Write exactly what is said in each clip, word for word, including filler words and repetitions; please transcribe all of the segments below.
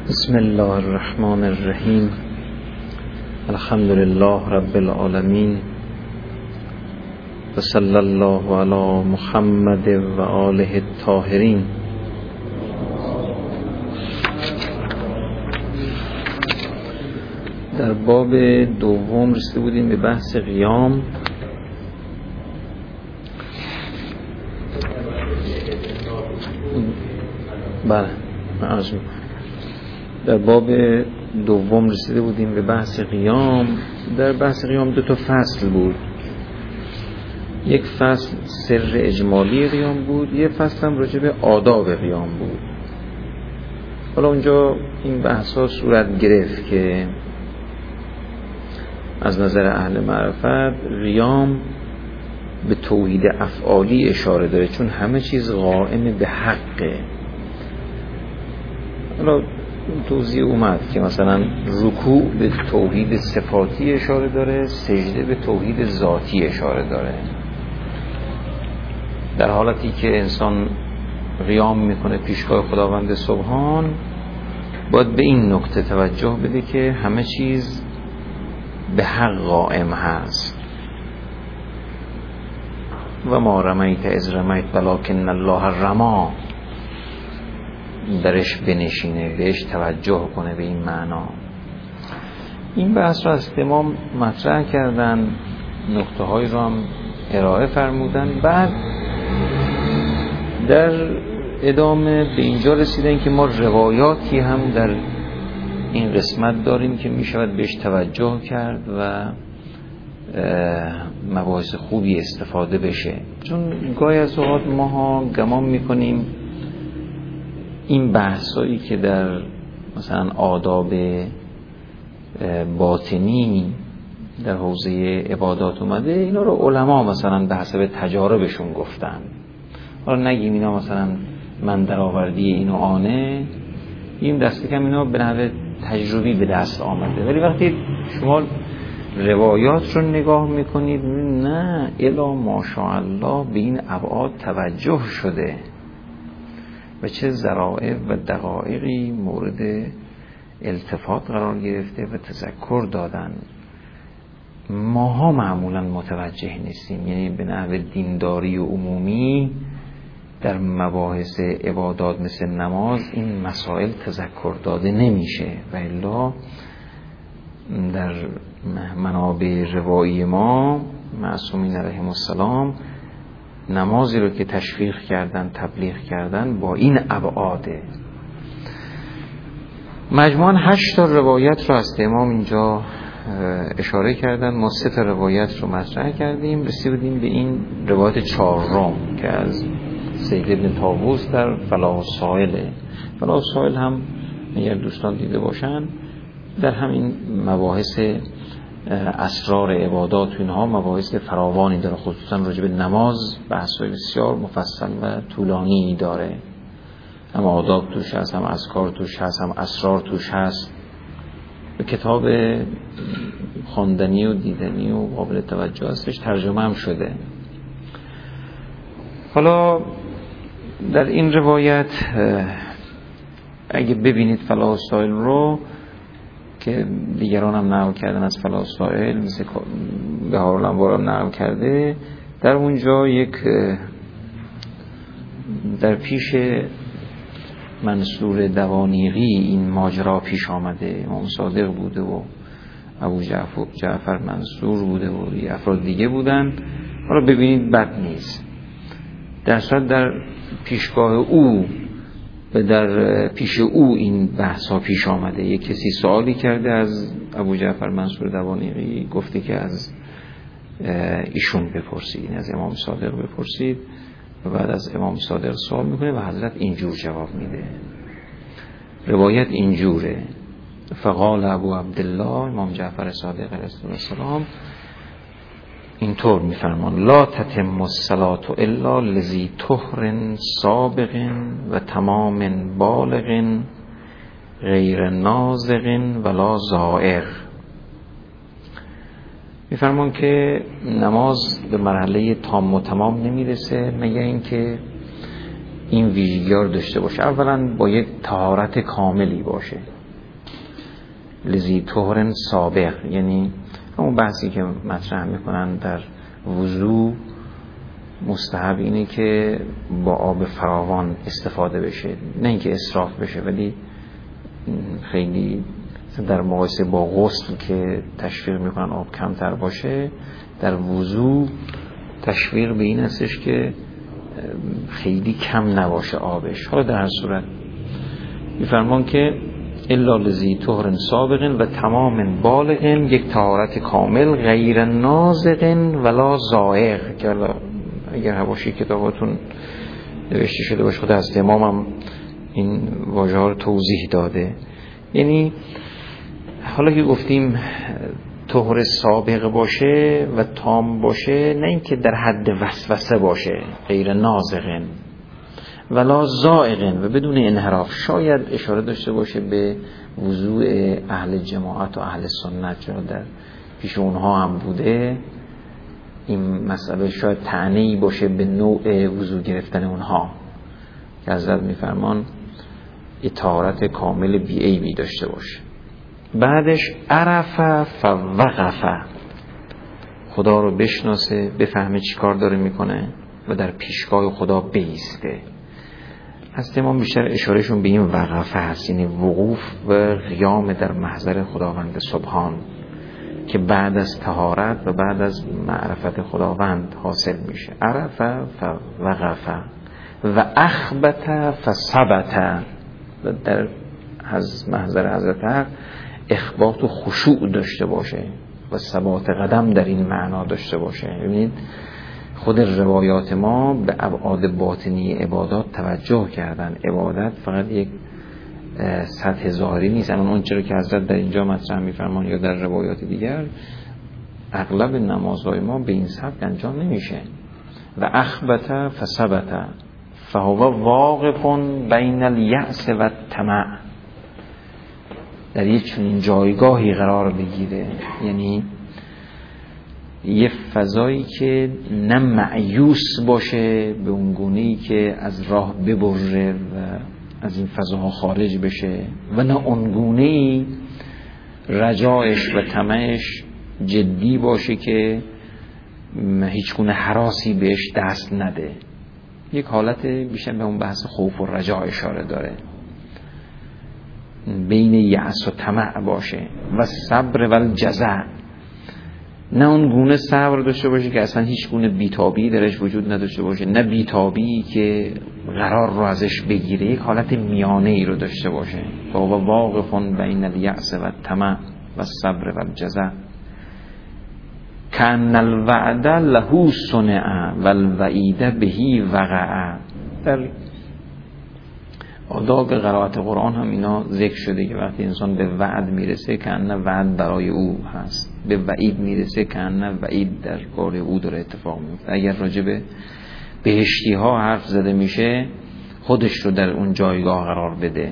بسم الله الرحمن الرحیم. الحمد لله رب العالمین و صلی الله علی محمد و آله الطاهرین. در باب دوم رسیده بودیم به بحث قیام. بله من عرض میکنم در باب دوم رسیده بودیم به بحث قیام. در بحث قیام دو تا فصل بود. یک فصل سر اجمالی قیام بود، یک فصل هم راجع به آداب قیام بود. حالا اونجا این بحث ها صورت گرفت که از نظر اهل معرفت قیام به توحید افعالی اشاره داره، چون همه چیز قائم به حقه. حالا توضیح اومد که مثلا رکوع به توحید صفاتی اشاره داره، سجده به توحید ذاتی اشاره داره. در حالتی که انسان قیام میکنه پیشگاه خداوند سبحان، باید به این نکته توجه بده که همه چیز به حق قائم هست. و ما رمیت از رمیت ولکن الله رما، درش بنشینه، بهش توجه کنه، به این معنا. این بحث رو از امام مطرح کردن، نکته های رو هم ارائه فرمودن. بعد در ادامه به اینجا رسیدن که ما روایاتی هم در این قسمت داریم که می شود بهش توجه کرد و مباحث خوبی استفاده بشه. چون گاهی از اوقات ما ها گمان میکنیم این بحثایی که در مثلا آداب باطنی در حوزه عبادات اومده، اینا رو علما مثلا به حسب تجاربشون گفتن. حالا نگیم اینا مثلا من در آوردی اینو آنه، این دست کم اینا به نحو تجربی به دست آمده. ولی وقتی شما روایات رو نگاه میکنید، نه الا ماشاءالله به این ابعاد توجه شده و چه ذرائع و دقایقی مورد التفات قرار گرفته و تذکر دادن. ماها معمولا متوجه نیستیم، یعنی به نحو دینداری و عمومی در مباحث عبادات مثل نماز این مسائل تذکر داده نمیشه. و الا در منابع روایی ما معصومین علیهم السلام نمازی رو که تشویق کردن، تبلیغ کردن، با این ابعاده. مجموعاً هشت تا روایت رو از امام اینجا اشاره کردن. ما سه تا روایت رو مطرح کردیم، رسیدیم به این روایت چهارم که از سید ابن طاووس در فلاح السائل. فلاح السائل هم اگر دوستان دیده باشن، در همین مباحث اسرار عبادات و اینها مباحث فراوانی داره، خصوصا راجع به نماز بحث‌های بسیار مفصل و طولانی داره. هم آداب توش هست، هم اذکار توش هست، هم اسرار توش هست. به کتاب خواندنی و دیدنی و قابل توجه هستش، ترجمه هم شده. حالا در این روایت اگه ببینید فلاح السائل رو که دیگران هم نقل کردن از فلاح السائل، مثل بهارالانوار هم نقل کرده، در اونجا یک در پیش منصور دوانیقی این ماجرا پیش آمده. امام صادق بوده و ابو جعفر, جعفر منصور بوده و یه افراد دیگه بودن. حالا ببینید بد نیست، در صورت در پیشگاه او و در پیش او این بحثا پیش آمده. یک کسی سوالی کرده از ابو جعفر منصور دوانیقی، گفته که از ایشون بپرسید، از امام صادق بپرسید. و بعد از امام صادق سوال میکنه و حضرت اینجور جواب میده. روایت اینجوره: فقال ابو عبدالله، امام جعفر صادق علیه السلام اینطور میفرمان: لا تتم الصلاة الا لذی طهر سابق و تمام بالغ غیر نازغ ولا زائر. میفرمان که نماز به مرحله تام و تمام نمیرسه مگر اینکه این ویژگی ها رو داشته باشه. اولا با یک طهارت کاملی باشه، لذی طهر سابق، یعنی اون بحثی که مطرح میکنن در وضو مستحب اینه که با آب فراوان استفاده بشه، نه اینکه اسراف بشه، ولی خیلی در مقایسه با غسل که تشویق میکنن آب کمتر باشه، در وضو تشویق به این هستش که خیلی کم نباشه آبش. حالا در هر صورت میفرمان که الا لذی طهر سابق و تمام بالغ، یک طهارت کامل، غیر نازغ ولا زائغ، که اگر حواشی کتاباتون نوشته شده باشه، خود از امام هم این واژه ها رو توضیح داده. یعنی حالا که گفتیم طهر سابق باشه و تام باشه، نه اینکه در حد وسوسه باشه، غیر نازغ ولا زائغ و بدون انحراف. شاید اشاره داشته باشه به وضوء اهل جماعت و اهل سنت، چون در پیش اونها هم بوده این مسئله، شاید طعنه‌ای باشه به نوع وضو گرفتن اونها که حضرت میفرمان طهارت کامل بی عیبی داشته باشه. بعدش عرف فوقف، خدا رو بشناسه، بفهمه چی کار داره میکنه و در پیشگاه خدا بیسته. از امام بیشتر اشارهشون به این وقفه هست، یعنی وقوف و قیام در محضر خداوند سبحان که بعد از طهارت و بعد از معرفت خداوند حاصل میشه. عرف فوقف و اخبت فثبت، در محضر حضرت حق اخبات و خشوع داشته باشه و ثبات قدم در این معنا داشته باشه. ببینید خود روایات ما به ابعاد باطنی عبادات توجه کردن. عبادت فقط یک سطح ظاهری نیست. اما اون چرا که حضرت در اینجا مطرح می‌فرمان یا در روایات دیگر، اغلب نمازهای ما به این سبک انجام نمیشه. و اخبت فثبت فهو واقف بین الیأس و الطمع، در یک چنین جایگاهی قرار بگیره، یعنی یه فضایی که نه مایوس باشه به اون گونه‌ای که از راه ببره و از این فضاها خارج بشه، و نه اون گونه‌ای رجایش و طمعش جدی باشه که هیچ گونه هراسی بهش دست نده. یک حالت بیشتر به اون بحث خوف و رجا اشاره داره، بین یأس و طمع باشه. و صبر و الجزع، نه اون گونه صبر داشته باشه که اصلا هیچ گونه بیتابی درش وجود نداشته باشه، نه بیتابی که قرار رو ازش بگیره، یک حالت میانه ای رو داشته باشه. و واقف بین الیأس و الطمع و صبر و الجزع کأن الوعد له صنع و الوعید به وقع. در آداب قرائت قرآن هم اینا ذکر شده که وقتی انسان به وعد میرسه کأن وعد برای او هست، به وعید میرسه کأن وعید در بار او داره اتفاق میفته. اگر راجع به بهشتی ها حرف زده میشه، خودش رو در اون جایگاه قرار بده.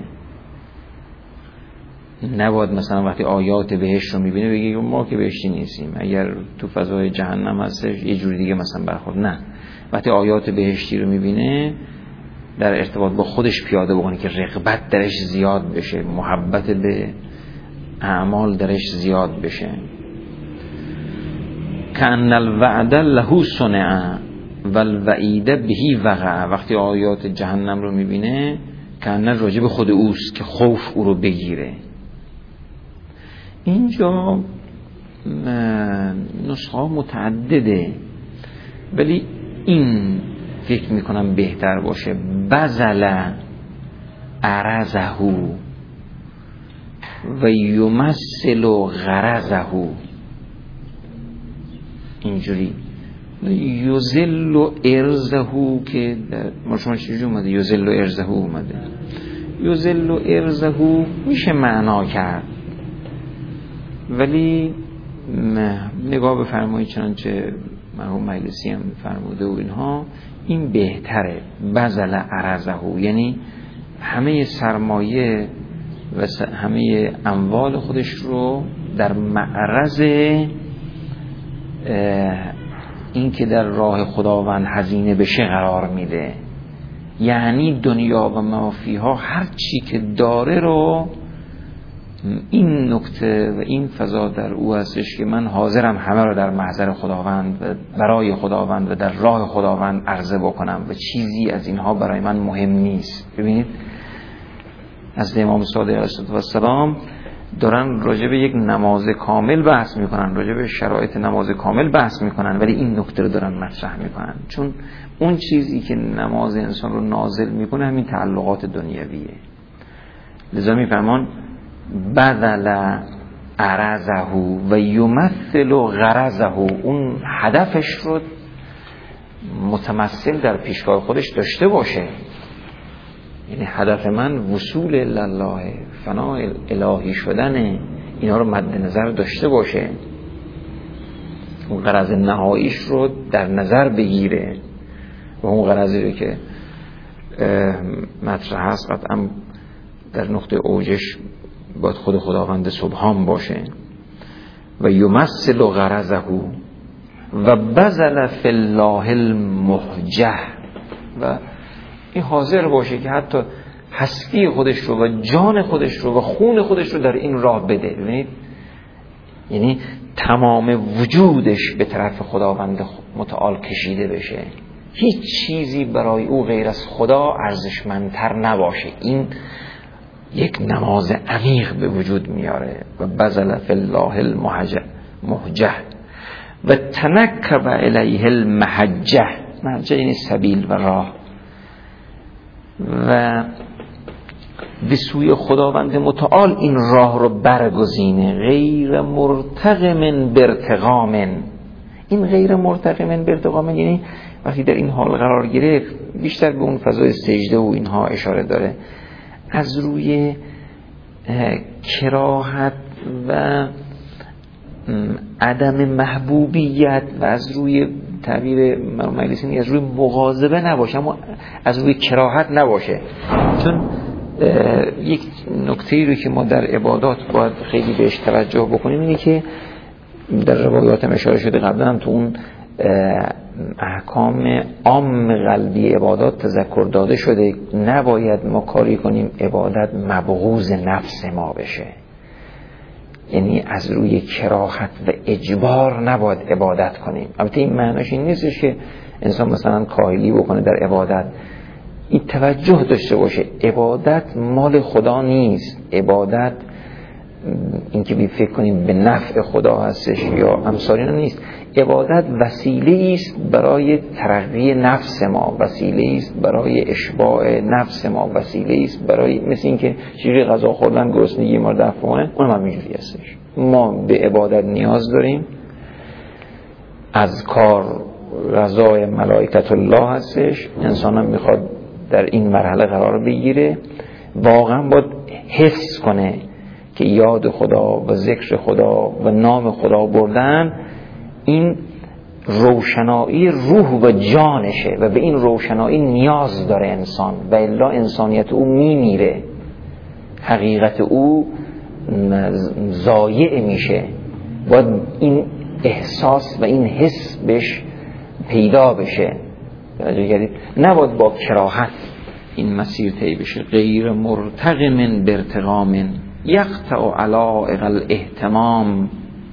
نباید مثلا وقتی آیات بهشت رو میبینه بگی ما که بهشتی نیستیم، اگر تو فضای جهنم هستش یه جوری دیگه مثلا برخورد. نه، وقتی آیات بهشتی رو میبینه در ارتباط با خودش پیاده بکنه که رغبت درش زیاد بشه، محبت به اعمال درش زیاد بشه. کأن الوعد له صنع و الوعید به وقع، وقتی آیات جهنم رو میبینه کأن راجع به خود اوست که خوف او رو بگیره. اینجا نسخه ها متعدده، ولی این فکر میکنم بهتر باشه. بذل عرضه و یمثل غرضه، اینجوری. یذل ارزه که ما شما چجوری اومده؟ یذل ارزه اومده. یذل ارزه میشه معنا کرد، ولی نگاه بفرمایید چنانچه مرحوم مجلسی هم فرموده و اینها، این بهتره. بذل عرضه، یعنی همه سرمایه و همه اموال خودش رو در معرض این که در راه خداوند هزینه بشه قرار میده. یعنی دنیا و ما فیها، هر چی که داره رو، این نکته و این فضا در او هستش که من حاضرم همه رو در محضر خداوند و برای خداوند و در راه خداوند عرضه بکنم و چیزی از اینها برای من مهم نیست. ببینید از امام صادق علیه السلام دارن راجع به یک نماز کامل بحث میکنن، راجع به شرایط نماز کامل بحث میکنن، ولی این نکته رو دارن مطرح میکنن، چون اون چیزی که نماز انسان رو نازل میکنه همین تعلقات دنیویه. لذا میفرمان بذل عرضه و یمثل غرضه، اون هدفش رو متمثل در پیشگاه خودش داشته باشه. یعنی هدف من وصول الله، فنای الهی شدن، اینا رو مد نظر داشته باشه، اون غرض نهاییش رو در نظر بگیره و اون غرضی رو که مطرح هست قطعا در نقطه اوجش باید خود خداوند سبحان باشه. و یمثل غرضه و بذل فی الله المحجه، و این حاضر باشه که حتی هستی خودش رو و جان خودش رو و خون خودش رو در این راه بده. ببینید یعنی تمام وجودش به طرف خداوند متعال کشیده بشه، هیچ چیزی برای او غیر از خدا ارزشمندتر نباشه. این یک نماز عمیق به وجود میاره. و بذل فی الله المحجه و تنکب الیه المحجه، محجه یعنی سبیل و راه، و به سوی خداوند متعال این راه رو برگزینه. غیر مرتقم برتقام، این غیر مرتقم برتقام یعنی وقتی در این حال قرار گرفت بیشتر به اون فضای سجده و اینها اشاره داره، از روی کراهت و عدم محبوبیت و از روی تعبیر مجلسینی از روی مغاضبه نباشه، اما از روی کراهت نباشه. چون یک نکته‌ای رو که ما در عبادات باید خیلی بهش توجه بکنیم اینه که در روایات هم اشاره شده قبلا هم تو اون احکام عام قلبی عبادات تذکر داده شده، نباید ما کاری کنیم عبادت مبغوض نفس ما بشه. یعنی از روی کراهت و اجبار نباید عبادت کنیم. البته این معناش این نیستش که انسان مثلا کاهلی بکنه در عبادت، این توجه داشته باشه عبادت مال خدا نیست، عبادت این که بی فکر کنیم به نفع خدا هستش یا امثال اینا نیست. عبادت وسیله است برای ترقی نفس ما، وسیله است برای اشباع نفس ما، وسیله است برای مثل این که چیزی غذا خوردن گرسنگی ما رو دفع کنه، اونم هم اینجوری هستش. ما به عبادت نیاز داریم، از کار رضای ملائکت الله هستش، انسان هم میخواد در این مرحله قرار بگیره، واقعا باید حفظ کنه که یاد خدا و ذکر خدا و نام خدا بردن این روشنایی روح و جانشه و به این روشنایی نیاز داره انسان، و الا انسانیت او میمیره، حقیقت او ضایع میشه. باید این احساس و این حس بهش پیدا بشه، نباید با کراهت این مسیر طی بشه. غیر مرتقم برتقام یقطع علائق الاهتمام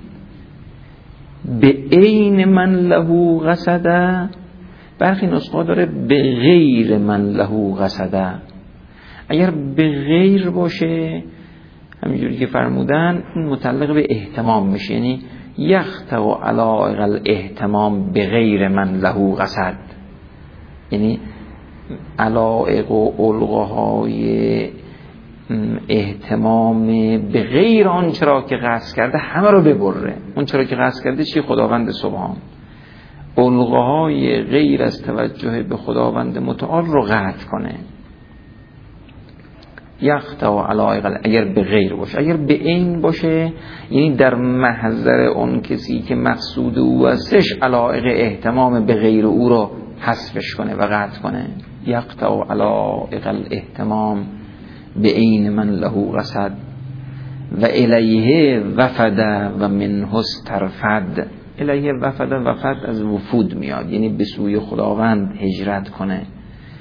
به عین من له قصده. برخی نسخه داره به غیر من له قصده. اگر به غیر باشه همینجوری که فرمودن این متعلق به اهتمام میشه، یعنی یقطع علائق الاهتمام به غیر من له قصد، یعنی علائق و علقهای اهتمام به غیر آن چرا که قصد کرده همه رو ببره. اون چرا که قصد کرده چی؟ خداوند سبحان. علقهای غیر از توجه به خداوند متعال رو قطع کنه. یقطع علائق، اگر به غیر باشه. اگر به عین باشه یعنی در محضر اون کسی که مقصود او هستش علائق اهتمام به غیر او رو حذفش کنه و قطع کنه. یقطع علائق الاهتمام به عین من له قصد و الیه وفد و منه استرفد. الیه وفد، وفد از وفود میاد، یعنی به سوی خداوند هجرت کنه.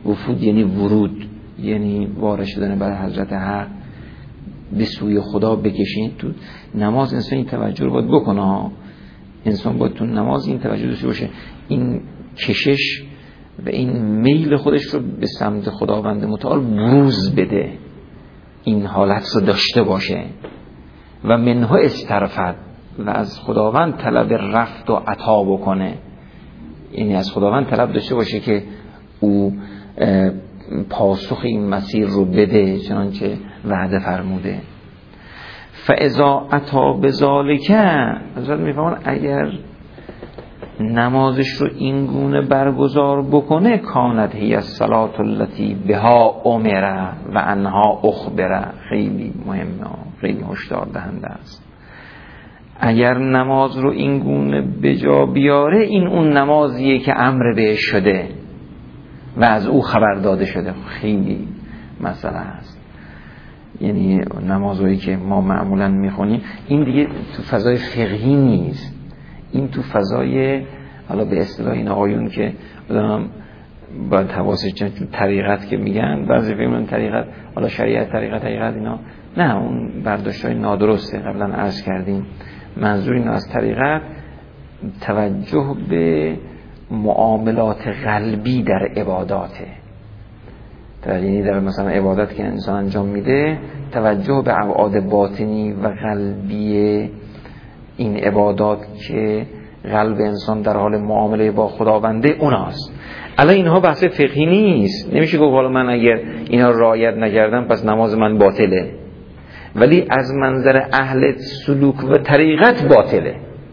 وفود یعنی ورود، یعنی وارد شدن برای حضرت حق، به سوی خدا بکشین. تو نماز انسان این توجه رو باید بکنه، انسان باید تو نماز این توجه داشته باشه، این کشش و این میل خودش رو به سمت خداوند متعال بروز بده، این حالت رو داشته باشه و منها استرفد و از خداوند طلب رفت و عطا بکنه، یعنی از خداوند طلب داشته باشه که او پاسخ این مسیر رو بده چنانچه وعده فرموده. فاذا عطا بذالک، حضرت میفهمن اگر نمازش رو این گونه برگزار بکنه، کانت هی الصلاة التي بها امر و عنها اخبر. خیلی مهمه، خیلی هشدار دهنده است. اگر نماز رو این گونه به جا بیاره، این اون نمازیه که امر بهش شده و از او خبر داده شده. خیلی مسئله است. یعنی نمازهایی که ما معمولا میخونیم این دیگه تو فضای فقهی نیست، این تو فضای، حالا به اصطلاح این آقایون که آدم باید حواسش جمع، طریقت که میگن، بعضی فهمون طریقت، حالا شریعت طریقت طریقت اینا نه، اون برداشت‌های نادرسته. قبلا عرض کردیم منظور اینو از طریقت توجه به معاملات قلبی در عباداته، یعنی در مثلا عبادت که انسان انجام میده توجه به ابعاد باطنی و قلبی این عبادات که قلب انسان در حال معامله با خداونده اوناست. الان اینها بحث فقهی نیست، نمیشه گفت حالا من اگر اینا رعایت نکردم پس نماز من باطله، ولی از منظر اهل سلوک و طریقت باطله.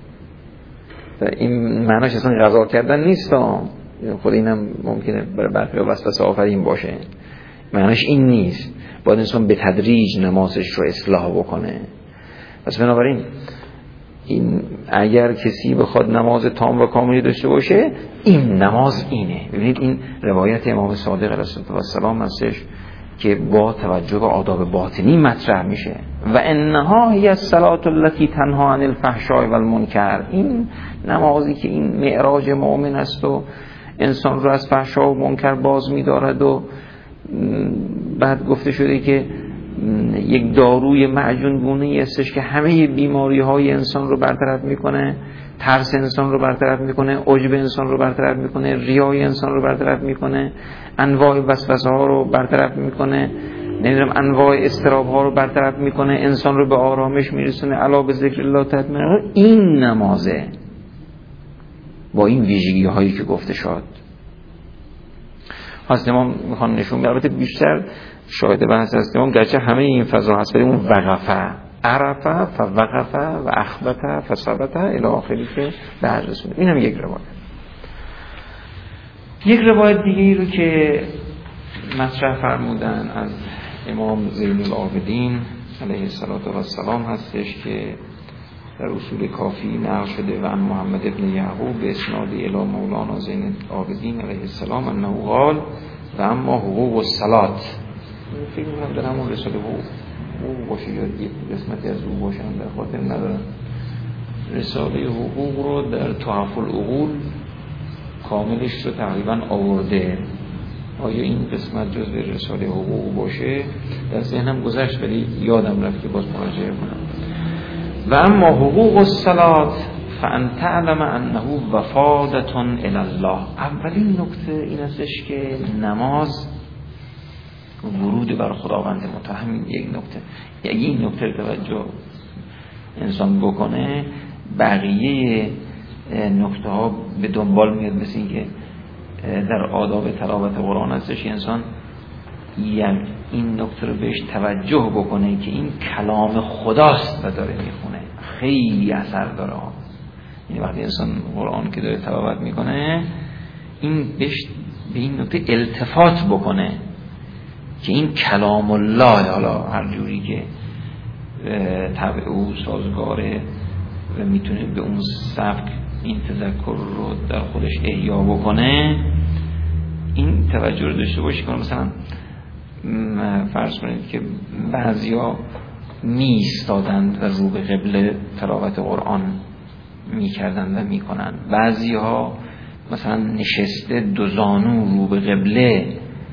این معناش اصلا قضا کردن نیست، خود اینم ممکنه برای برخی وسوسه آفرین باشه. معناش این نیست، باید انسان به تدریج نمازش رو اصلاح بکنه. پس بنابراین این اگر کسی بخواد نماز تام و کاملی داشته باشه، این نماز اینه. ببینید این روایت امام صادق علیه السلام هستش که با توجه به آداب باطنی مطرح میشه. و انها هی الصلاة التي تنها عن الفحشاء والمنکر، این نمازی که این معراج مؤمن است و انسان رو از فحشا و منکر باز می‌دارد و بعد گفته شده که یک داروی معجون گونه‌ای هستش که همه بیماری‌های انسان رو برطرف می‌کنه، ترس انسان رو برطرف می‌کنه، عجب انسان رو برطرف می‌کنه، ریای انسان رو برطرف می‌کنه، انواع وسوسه‌ها رو برطرف می‌کنه، نمیدونم انواع اضطراب‌ها رو برطرف می‌کنه، انسان رو به آرامش می‌رسونه. الا به ذکر الله تطمئن. این نمازه با این ویژگی‌هایی که گفته شد. حضرت امام میخوان نشون بدن، البته بیشتر شاهد بحث هست امام گرچه همه این فضا هست، ولی اون وقفه، عرفه فوقفه و اخبته فثبته الی آخری که به حد رسونه. این هم یک روایت. یک روایت دیگه ای رو که مطرح فرمودن از امام زین العابدین علیه السلام هستش که در اصول کافی نقل شده و عن محمد ابن یعقوب به اسناد الی مولانا زین العابدین علیه السلام انه قال و اما حقوق الصلاة. فکر می‌کنم در همون رساله حقوق باشه یا یک قسمتی از او باشن، در خاطر ندارم. رساله حقوق رو در تحف العقول کاملش رو تقریبا آورده. آیا این قسمت جزء رساله حقوق باشه؟ در ذهنم گذشت ولی یادم رفت که باز مراجعه کنم. و اما حقوق الصلاة فان تعلم انه وفادة الی الله. اولین نکته این استش که نماز ورود بر خداوند متعال. یک نکته، یعنی این نکته توجه انسان بکنه، بقیه نکته ها به دنبال میاد. مثل این که در آداب تلاوت قرآن هستش انسان یعنی این نکته رو بهش توجه بکنه که این کلام خداست و داره میخونه، خیلی اثر داره. یعنی وقتی انسان قرآن که داره تلاوت میکنه، این بهش به این نکته التفات بکنه که این کلام الله، حالا هر جوری که طبع او سازگاره و میتونه به اون سبک این تذکر رو در خودش احیا بکنه، این توجه رو داشته باشه. کنه مثلا فرض کنید که بعضیا می ایستادند و رو به قبله تلاوت قرآن می کردند و می کنند، بعضی ها مثلا نشسته دو زانو رو به قبله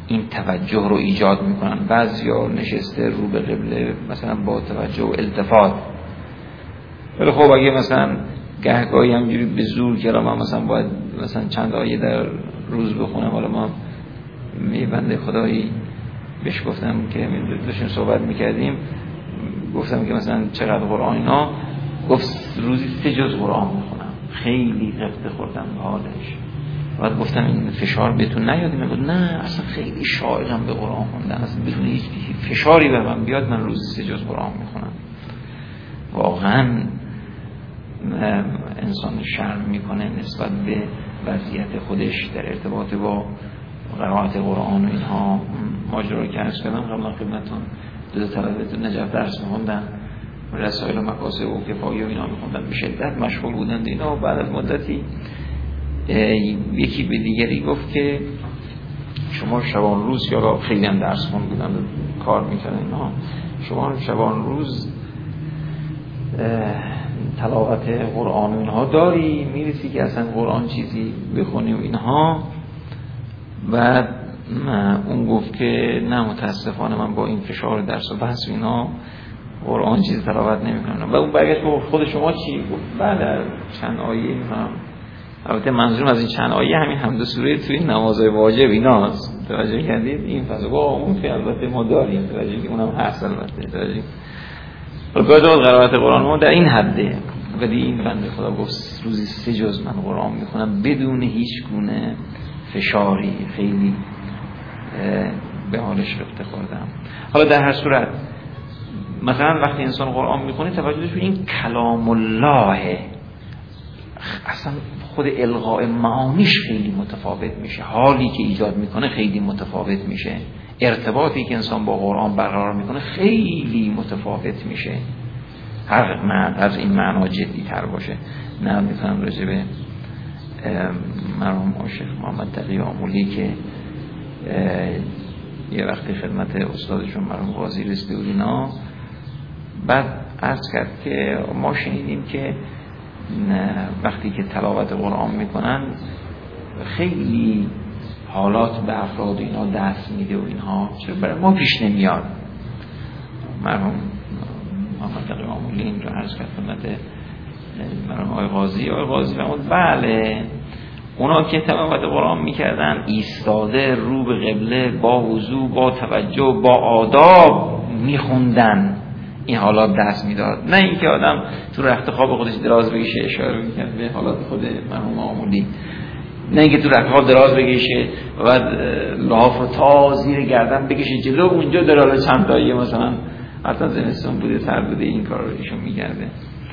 این توجه رو ایجاد میکنن. بعضیا نشسته رو به قبله مثلا با توجه و التفات، ولی خب اگه مثلا گهگاهی همجوری به زور که من مثلا باید مثلا چند آیه در روز بخونم، حالا ما یه بنده خدایی بهش گفتم که داشتیم صحبت میکردیم، گفتم که مثلا چقدر قرآن اینا، گفت روزی سه جز قرآن میخونم. خیلی غفته خوردم به حالش. بعد گفتم این فشار بهتون نیاد؟ میگه نه اصلا خیلی شایقم به قرآن خوندن، اصلا بدون هیچ فشاری به من بیاد من روزی سه جز قرآن میخونم. واقعا انسان شرم میکنه نسبت به وضعیت خودش در ارتباط با قرائت قرآن و اینها. ماجرا که عرض کردم قبلا خدمتتون، دو تا طلبه نجف درس می‌خوندن، رسائل و مقاصد و کفایه و اینا می‌خوندن، به شدت مشغول بودند اینا. و بعد از مدتی یکی به دیگری گفت که شما شبان روز، یا خیلی هم درس خوند بودن کار می‌کردن اینا، شما شبان روز تلاوت قرآن و اینها داری، میرسی که اصلا قرآن چیزی بخونی و اینها؟ بعد اون گفت که نه متاسفانه من با این فشار درس و بحث و اینا قرآن چیزی تلاوت نمی‌کنم. و اون برگشت گفت خود شما چی؟ گفت بله چند آیه می‌خونم. البته منظورم از این چند آیه همین حمد و سوره توی نمازهای واجب ایناست. توجه کردید؟ این فضا اون که البته ما داریم، توجه که اونم هست البته. توجه البته قرائت قرآن ما در این حده، ولی این بنده خدا گفت روزی سه جز من قرآن میخونم بدون هیچ گونه فشاری. خیلی به حالش رفته خوردم. حالا در هر صورت مثلا وقتی انسان قرآن میخونه توجهش به این کلام الله، اصلا خود القاء معانیش خیلی متفاوت میشه، حالی که ایجاد میکنه خیلی متفاوت میشه، ارتباطی که انسان با قرآن برقرار میکنه خیلی متفاوت میشه. هر معنی از این معنا جدی تر باشه. نه میتونم راجع به مرحوم شیخ محمد تقی آمولی که یه وقتی خدمت استادشون مرحوم قاضی رسیده بود اینا، بعد عرض کرد که ما شنیدیم که وقتی که تلاوت قرآن میکنن خیلی حالات به افراد اینا دست میده و اینها، چرا برای ما پیش نمیاد؟ مرحوم محمد تقی آمولی اینجا عرض کرد خدمت مرحوم آقای قاضی. آقای قاضی فرمود بله اونا که تلاوت قرآن میکردن ایستاده رو به قبله با وضو با توجه با آداب میخوندن، این حالات دست میداد. نه اینکه آدم تو رخت خواب خودش دراز بکشه، اشاره میکرد به حالات خود مرحوم آمولی، نه اینکه تو رخت خواب دراز بکشه و بعد لحاف رو تا زیر گردن بکشه جلو، اونجا داره حالا چند تاییه مثلا حتی زمستون بوده سر بوده این کار رو ایشون میگرده.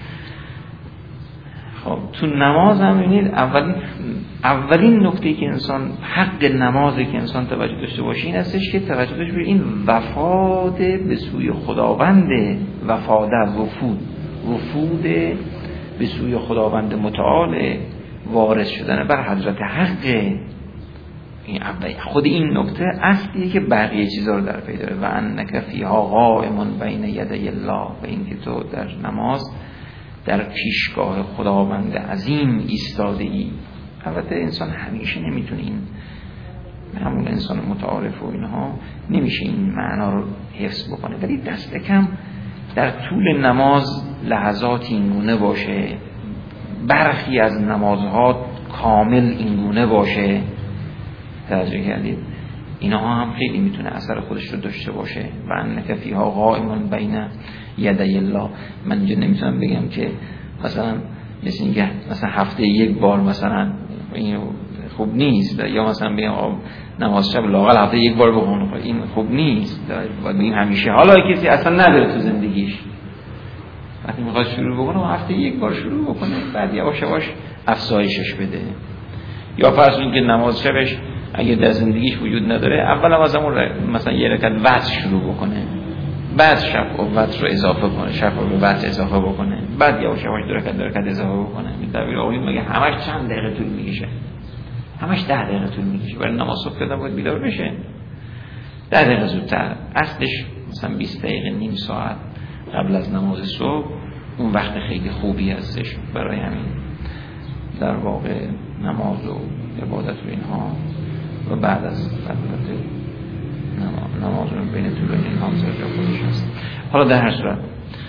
خب تو نماز هم ببینید اولین اولین نکته‌ای که انسان حق نمازی که انسان توجه داشته باشه این هستش که توجه داشته باشه این وفاد به سوی خداوند، وفاد وفود وفود به سوی خداوند متعال، وارث شدن بر حضرت حق. این خود این نکته اصلیه که بقیه چیزا رو در پی داره. و انک فیها قائم بین یدی الله، و اینکه تو در نماز در پیشگاه خداوند عظیم ایستاده ای. البته انسان همیشه نمیتونه این همون انسان متعارف و اینها نمیشه این معنا رو حفظ بکنه، ولی دست کم در طول نماز لحظات اینگونه باشه، برخی از نمازها کامل اینگونه باشه. توجه کردید؟ اینها هم خیلی میتونه اثر خودش رو داشته باشه. و انک فیها قائم بین یدی الله. من اینجا نمیتونم بگم که مثلا مثل اینکه مثلا هفته یک بار مثلا این خوب نیست، یا مثلا بگم نماز شب لااقل هفته یک بار بخونه، این خوب نیست. باید بگیم همیشه. حالا کسی اصلا نداره تو زندگیش، وقتی میخواد شروع بکنه هفته یک بار شروع بکنه، بعد یواش یواش افزایشش بده. یا فرض کنید که نماز شبش اگه در زندگیش وجود نداره، اول هم از همون مثلا یه رکعت وتر شروع بکنه، بعد شفع و وتر رو اضافه کنه، شفع و وتر اضافه بکنه، بعد یواش یواش دو رکعت دو رکعت اضافه بکنه. می‌دونید آقایون میگه همش چند دقیقه طول میکشه، همش ده دقیقه طول میکشه، برای نماز صبح کردن باید بیدار بشه ده دقیقه زودتر. اصلش مثلا بیست دقیقه نیم ساعت قبل از نماز صبح اون وقت خیلی خوبی هستش برای همین در واقع نماز و عبادت و اینها. و بعد از نماز رو بین طولانی اینها جا خودش هست. حالا در هر صورت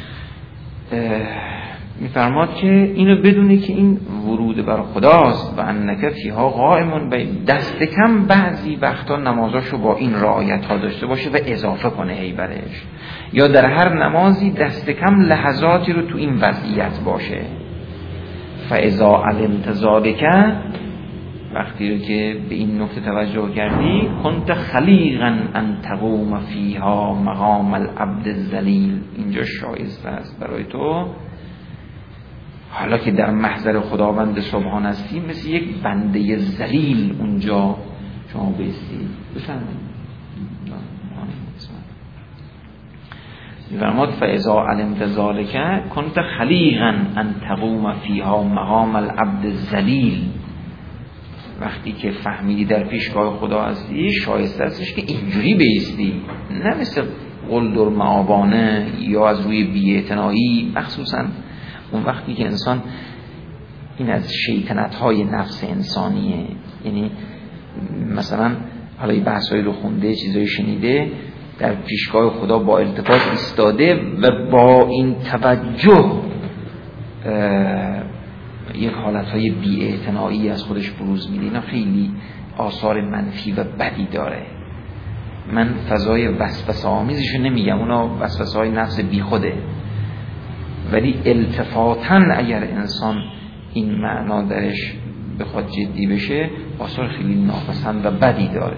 میفرماد که اینو بدونی که این ورود بر خداست و انک فیها قائمون، دست کم بعضی وقتا نمازاشو با این رعایت ها داشته باشه و اضافه کنه هی برش، یا در هر نمازی دست کم لحظاتی رو تو این وضعیت باشه. فاذا علمت ذلک، وقتی رو که به این نکته توجه کردی، کنت خلیقا ان تقوم فیها مقام العبد الذلیل، اینجا شایسته است برای تو حالا که در محضر خداوند سبحان هستی مثل یک بنده ذلیل اونجا شما بیستی. بفرمایید. فرمود فاذا علمت ذلک کنت خلیقا ان تقوم فیها مقام العبد الذلیل، وقتی که فهمیدی در پیشگاه خدا هستی شایسته استش که اینجوری بیستی، نه مثل قلدر معابانه یا از روی بی‌اعتنایی، مخصوصا اون وقتی که انسان، این از شیطنت‌های نفس انسانیه. یعنی مثلا حالا این بحثایی رو خونده، چیزایی شنیده، در پیشگاه خدا با التفات ایستاده و با این توجه یک حالتهای بی‌اعتنایی از خودش بروز میده. اینا خیلی آثار منفی و بدی داره. من فضای وسوسه آمیزشو نمیگم، اونا وسوسه های نفس بی خوده، ولی التفاتاً اگر انسان این معنا درش بخواد جدی بشه آثار خیلی ناپسند و بدی داره.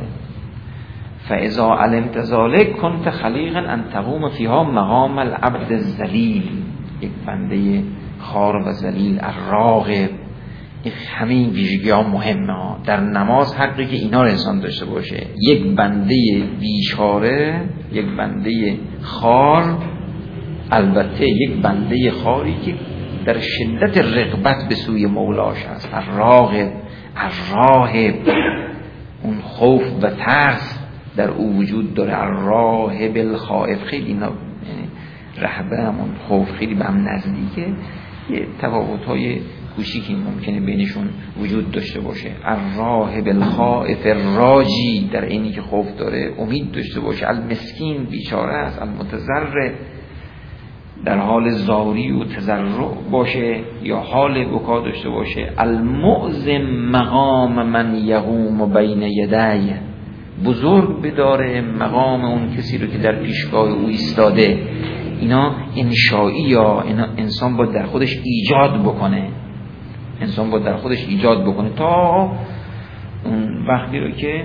فاذا علمت ذلک کنت خلیقا ان تقوم فیها مقام العبد الذلیل، یک بنده خار و ذلیل الراغب. این همین ویژگی ها مهمه ها در نماز، حقی که اینا رو انسان داشته باشه، یک بنده بیچاره، یک بنده خار، البته یک بنده خاری که در شدت رغبت به سوی مولاش هست، الراغب الراهب، اون خوف و ترس در او وجود داره. الراهب الخائف، خیلی اینا رهبه همون خوف خیلی به هم نزدیکه، یه تفاوت‌های کوچیکی ممکنه بینشون وجود داشته باشه. الراهب الخائف الراجی، در اینی که خوف داره امید داشته باشه. المسکین بیچاره است، المتضرع در حال زاری و تضرع باشه یا حال بکا داشته باشه. المعظم مقام من یقوم بین یدی، بزرگ بداره مقام اون کسی رو که در پیشگاه او ایستاده. اینا انشایی، یا اینا انسان باید در خودش ایجاد بکنه، انسان باید در خودش ایجاد بکنه تا اون وقتی رو که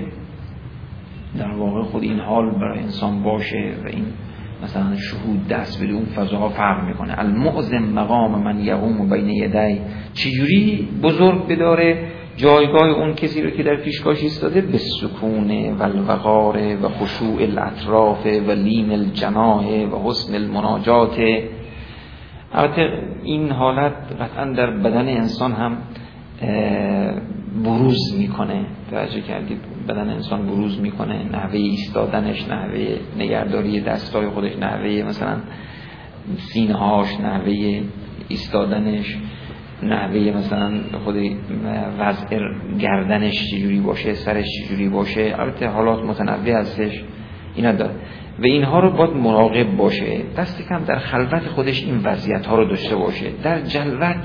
در واقع خود این حال برای انسان باشه و این مثلا شهود دست بده، اون فضاها فرق میکنه. المعظم مقام من یقوم بین یدی، چجوری بزرگ بداره جایگاه اون کسی رو که در پیشگاهش ایستاده؟ به سکونه و الوقار و خشوع الاطراف و لین الجناح و حسن المناجات. البته این حالت قطعا در بدن انسان هم بروز میکنه، توجه کردید؟ بدن انسان بروز میکنه، نحوه ایستادنش، نحوه نگهداری دستای خودش، نحوه مثلا سینه‌هاش، نحوه ایستادنش، نحوه مثلا خود وضع گردنش چجوری باشه، سرش چجوری باشه. البته حالات متنوع هستش اینا داره و اینها رو باید مراقب باشه. دست کم در خلوت خودش این وضعیت ها رو داشته باشه. در جلوت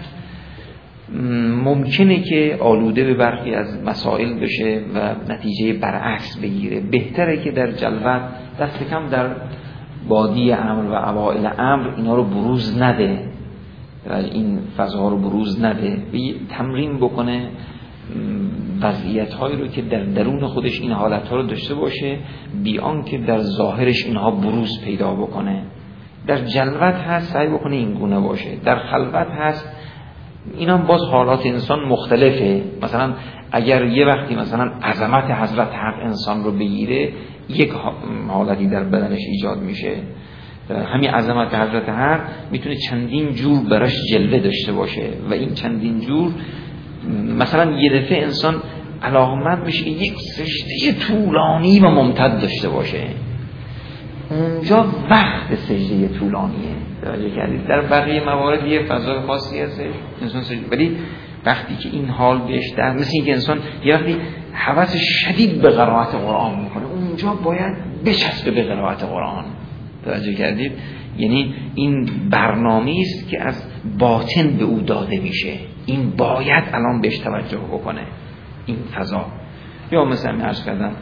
ممکنه که آلوده به برخی از مسائل بشه و نتیجه برعکس بگیره. بهتره که در جلوت دست کم در بادی امر و اوائل امر اینا رو بروز نده، این فضاها رو بروز نده، تمرین بکنه وضعیت هایی رو که در درون خودش این حالت ها رو داشته باشه بیان که در ظاهرش اینها بروز پیدا بکنه. در جلوت هست سعی بکنه این گونه باشه، در خلوت هست اینا باز حالات انسان مختلفه. مثلا اگر یه وقتی مثلا عظمت حضرت حق انسان رو بگیره یک حالتی در بدنش ایجاد میشه، همین عظمت حضرت حق میتونه چندین جور براش جلوه داشته باشه و این چندین جور مثلا یه دفعه انسان علاقمند بشه یک سجده طولانی و ممتد داشته باشه، اونجا وقت سجده طولانیه. توجه کردید؟ در بقیه موارد یه فضای خاصی هستش انسان سجده، ولی وقتی که این حال بهش در مثل اینکه انسان یه وقتی حواس شدید به قرائت قرآن میکنه، اونجا باید بچسبه به قرائت قرآن. توجه کردید؟ یعنی این برنامه است که از باطن به او داده میشه، این باید الان بهش توجه بکنه این فضا. یا مثلا می عرض کردم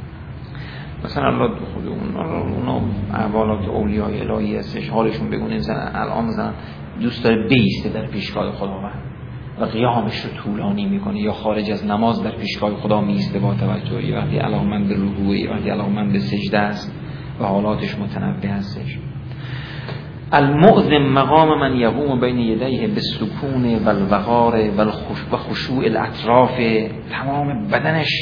مثلا الله خود اون اونا احوالات اولیای الهی هستش، حالشون بگونه مثلا الان مثلا دوست داره بیسته در پیشگاه خداوند و قیامش رو طولانی میکنه، یا خارج از نماز در پیشگاه خدا میسته با توجهی، وقتی علاقمند به رکوعی، وقتی علاقمند به سجده است و حالاتش متنوع هستش. المؤذن مقام من یقوم بین یدیه بالسکون والوقار و خشوع الاطراف، تمام بدنش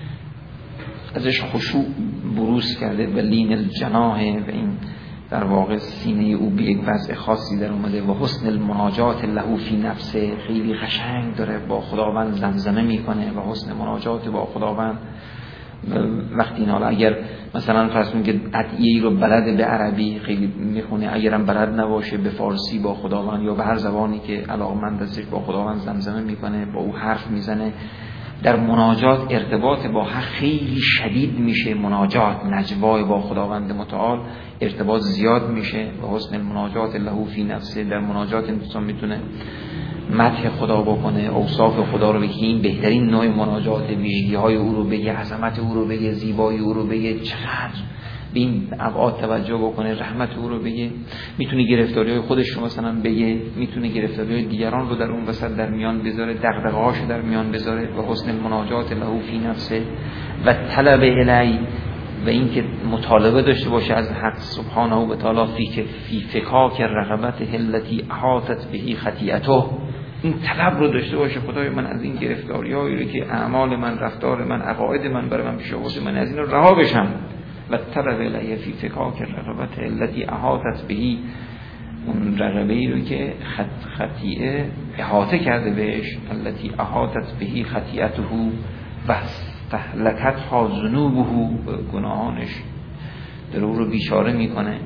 ازش خشوع بروز کرده و لین الجناح، و این در واقع سینه او به یک وضع خاصی در اومده، و حسن المناجات له فی نفسه، خیلی قشنگ داره با خداوند زمزمه میکنه و حسن مناجات با خداوند. وقتی اینا اگر مثلا فرض کنید که ادعیه‌ای رو بلد به عربی خیلی میخونه، اگرم بلد نباشه به فارسی با خداوند یا به هر زبانی که علاقمند هستش با خداوند زمزمه میکنه، با او حرف میزنه. در مناجات ارتباط با حق خیلی شدید میشه، مناجات نجوای با خداوند متعال ارتباط زیاد میشه. و حسن المناجات له فی نفسه، در مناجات انسان میتونه مدح خدا بکنه، اوصاف خدا رو بگه، این بهترین نوع مناجات، ویژگی های او رو بگه، عظمت او رو بگه، زیبایی او رو بگه، چقدر به این ابعاد توجه بکنه، رحمت او رو بگه. میتونه گرفتاری های خودش رو مثلا بگه، میتونه گرفتاری های دیگران رو در اون وسط در میان بذاره، دغدغه‌هاش رو در میان بذاره. و حسن المناجات له فی نفسه و طلب الی، و این که مطالبه داشته باشه از حق سبحانه و تعالی فی فی فکاک رغبت التي احاطت به خطیئته، این طلب رو داشته باشه خدای من از این گرفتاریایی رو که اعمال من، رفتار من، عقاید من برای من پیش آورده، من از این رها بشم. و طلب الیه فی فکاک رغبت التي احاطت به، اون رغبه‌ای رو که خط خطیئه احاطه کرده بهش، التي احاطت به خطیئته و استهلکت ها ذنوبه، گناهانش در او رو بیچاره میکنه.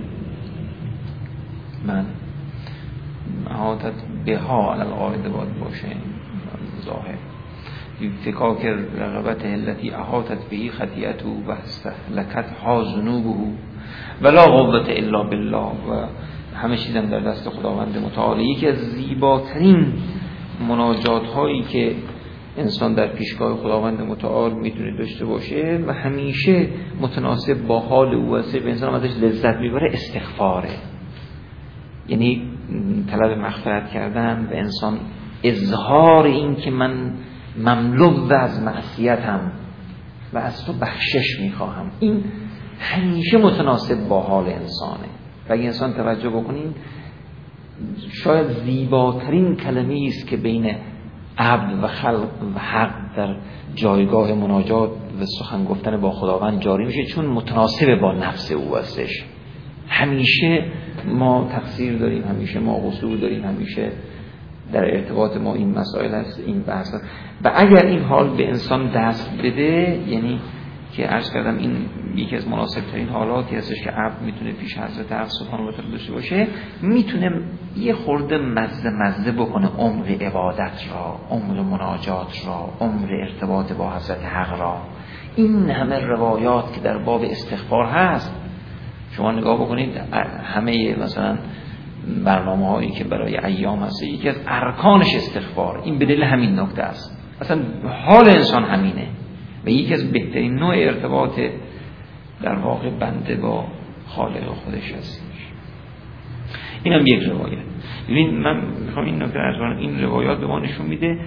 من احاطت به ها علی القاعده باید باشه ظاهر، فکاک رغبت التي احاطت به خطیئته و استهلکت ها ذنوبه ولا قوت الا بالله، و همه چیزم در دست خداوند متعال. یکی از زیباترین مناجات هایی که انسان در پیشگاه خداوند متعال میتونه داشته باشه و همیشه متناسب با حال او است، به انسان ازش لذت میبره، استغفاره. یعنی طلب مغفرت کردن و انسان اظهار این که من مملو از معصیتم و از تو بخشش میخواهم، این همیشه متناسب با حال انسانه. و اگه انسان توجه بکنین، شاید زیباترین کلمه است که بین عبد و خلق و حق در جایگاه مناجات و سخن گفتن با خداوند جاری میشه، چون متناسب با نفس او هستش. همیشه ما تقصیر داریم، همیشه ما قصور داریم، همیشه در ارتباط ما این مسائل هست، این بحث هست. و اگر این حال به انسان دست بده، یعنی که عرض کردم این یکی از مناسب ترین حالاتی هستش که عبد میتونه پیش حضرت حق سبحانه و تعالی داشته باشه، میتونه یه خورده مزه مزه بکنه عمق عبادت را، عمق مناجات را، عمق ارتباط با حضرت حق را. این همه روایات که در باب استغفار هست، شما نگاه بکنید، همه مثلا برنامه هایی که برای ایام هست، یکی از ارکانش استغفار، این به دلیل همین نکته است. اصلا حال انسان همینه و یکی از بهترین نوع ارتباط در واقع بنده با خالق خودش هست. این هم یک روایت. ببین من میخوام این نکته عرض کنم، این روایات به ما نشون میده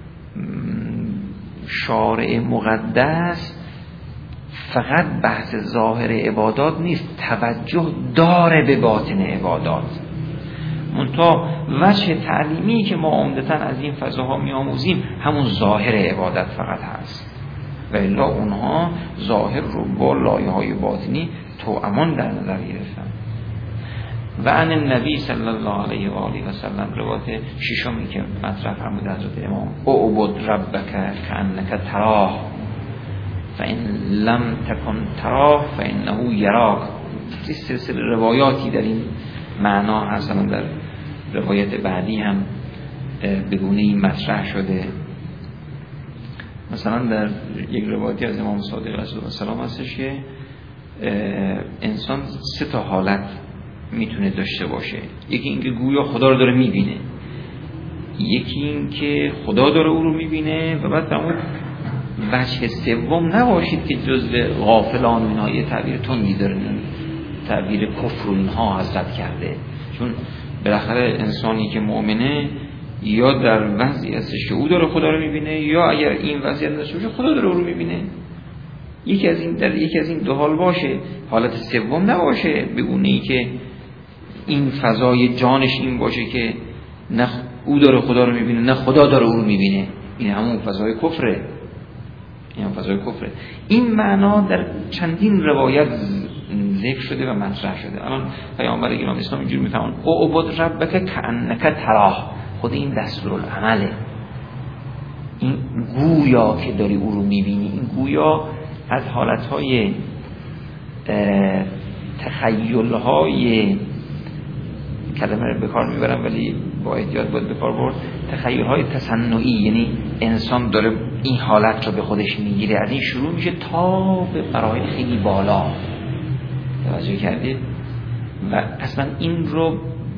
شارع مقدس فقط بحث ظاهر عبادات نیست، توجه داره به باطن عبادات. منتها وجه تعلیمی که ما عمدتاً از این فضاها میآموزیم همون ظاهر عبادت فقط هست، و الا اونها ظاهر رو با لایه‌های باطنی توامان در نظر گرفتن. و عن النبی صلی الله علیه و آله و سلم، روایت ششمی که مطرح فرمود حضرت امام، اعبد ربک کأنک تراه فإن لم تکن تراه فإنه یراک. این سلسله روایاتی در این معنا هست، در روایت بعدی هم به گونه‌ای مطرح شده. مثلا در یک روایتی از امام صادق علیه السلام هستش که انسان سه تا حالت میتونه داشته باشه. یکی اینکه گویا خدا رو داره میبینه، یکی اینکه خدا داره او رو میبینه، و بعد اون وجه سوم نباشید که جزء غافلان اینا، یه تعبیر تندی داره، تعبیر کفر و اینها حضرت کرده. چون بالاخره انسانی که مؤمنه یا در وضعیت شهود داره خدا رو میبینه، یا اگر این وضعیت داشته باشه خدا داره او رو میبینه. یکی از این در یکی از این دو حال باشه، حالت سوم نباشه به گونه‌ای که این فضای جانش این باشه که نه او داره خدا رو میبینه نه خدا داره او رو میبینه. این همون فضای کفره، این هم فضای کفره. این معنا در چندین روایت ذکر شده و مطرح شده. الان پیامبر گرامی اسلام اینجوری میفهمن او عبد ربک کأنک تراه. خود این دستورالعمله، این گویا که داری او رو میبینی. این گویا از حالتهای تخیلهای، کلمه رو به کار میبرم ولی با احتیاط باید به کار برد، تخیلهای تصنعی، یعنی انسان داره این حالت رو به خودش میگیره، از این شروع میشه تا به برای خیلی بالا. توجه کردید؟ و اصلا این رو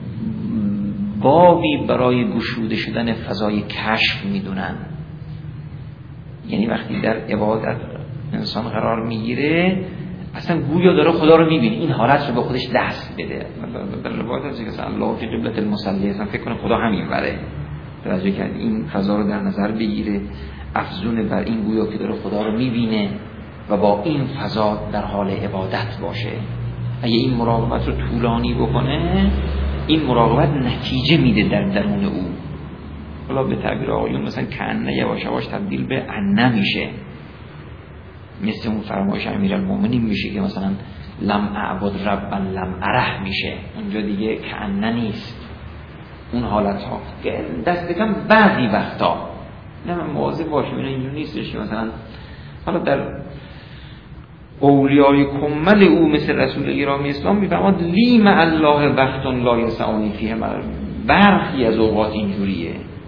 بابی برای گشوده شدن فضای کشف میدونن. یعنی وقتی در عبادت انسان قرار میگیره اصلا گویا داره خدا رو میبینه، این حالت رو به خودش دست بده. در روایت هست که اصلا الله فی قبلة المصلی، اصلا فکر کنه خدا همین وره. توجه کرد؟ این فضا رو در نظر بگیره، افزون بر این گویا که داره خدا رو میبینه و با این فضا در حال عبادت باشه. اگه این مراقبت رو طولانی بکنه، این مراقبت نتیجه میده در درون او. حالا به تعبیر آقایون مثلا کنه یواش یواش تبدیل به انه میشه، مثل اون فرمایش امیرالمومنین میشه که مثلا لم اعبد ربا لم اره میشه. اونجا دیگه کنه نیست اون حالت ها که دست کم بعضی وقتا نه من مواظب باشم اینا اینجور نیستش که مثلا حالا در اولیای کمل او مثل رسول گرامی اسلام میفرماد لی مع الله وقت لا یسعنی فیه، برخی از اوقات اینجوریه.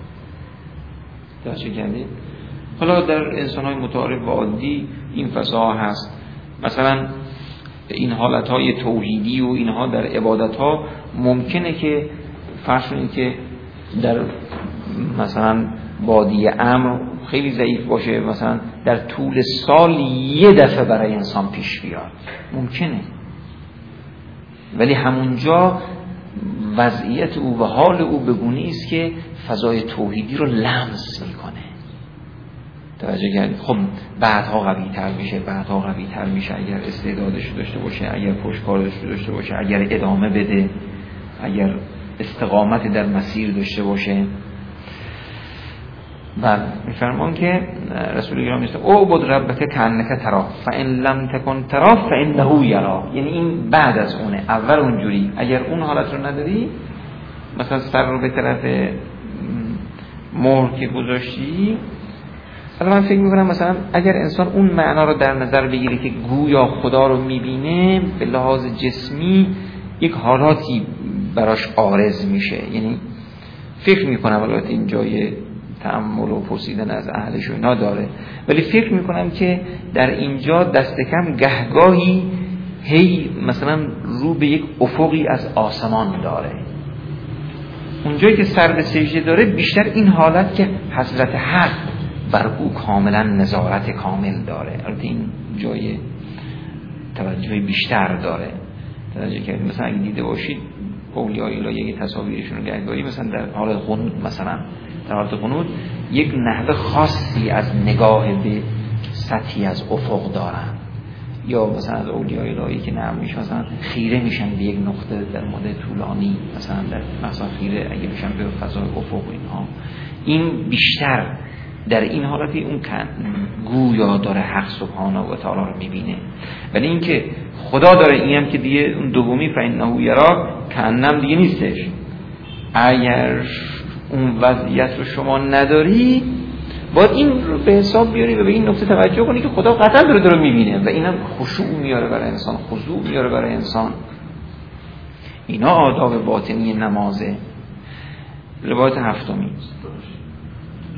توجه کردید؟ حالا در انسان‌های متعارف و عادی این فضا هست. مثلا این حالت‌های توحیدی و اینها در عبادت‌ها ممکنه که فرض کنید که در مثلا بادی امر خیلی ضعیف باشه، مثلا در طول سال یه دفعه برای انسان پیش بیاد، ممکنه، ولی همونجا وضعیت او و حال او بگونی است که فضای توحیدی رو لمس میکنه. توجه کردید؟ خب بعدها قوی تر میشه، بعدها قوی تر میشه اگر استعدادش داشته باشه، اگر پشتکارش داشته باشه، اگر ادامه بده، اگر استقامت در مسیر داشته باشه. و میفرمان که رسول گرامی است او عبد ربک کأنک تراه فإن لم تکن تراه فإنه یرا. یعنی این بعد از اونه، اول اونجوری اگر اون حالت رو نداری، مثلا سر رو به طرف مهر که گذاشتی. حالا من فکر میکنم مثلا اگر انسان اون معنا رو در نظر بگیره که گویا خدا رو میبینه، به لحاظ جسمی یک حالاتی براش عارض میشه. یعنی فکر میکنم البته این جای تأمل و پرسیدن از اهلش و اینا داره، ولی فکر میکنم که در اینجا دست کم گهگاهی هی مثلا رو به یک افقی از آسمان داره. اونجایی که سر به سجده داره بیشتر این حالت که حضرت حق بر او کاملا نظارت کامل داره. البته این جای توجه بیشتر داره. توجه کردید؟ مثلا اگه دیده باشید اولیای الهی یک تصاویرشون رو گهگاهی مثلا در حال قنوت، مثلا در حالت قنوت یک نحوه خاصی از نگاه به سطحی از افق دارن، یا مثلا از اولیای الهی که نرم میشه مثلا خیره میشن به یک نقطه در مدت طولانی، مثلا در مثلا خیره اگه میشن به فضای افق اینها. این بیشتر در این حالتی اون گویا داره حق سبحانه و تعالی رو میبینه. ولی این که خدا داره، این هم که دیگه اون دومی فإنه یرا کأنم دیگه نیستش. اگر اون وضعیت رو شما نداری، باید این رو به حساب بیاری و به این نکته توجه کنی که خدا قطعا داره داره میبینه و اینم خشوع میاره برای انسان، خضوع میاره برای انسان. اینا آداب باطنی نمازه. روایت هفتمی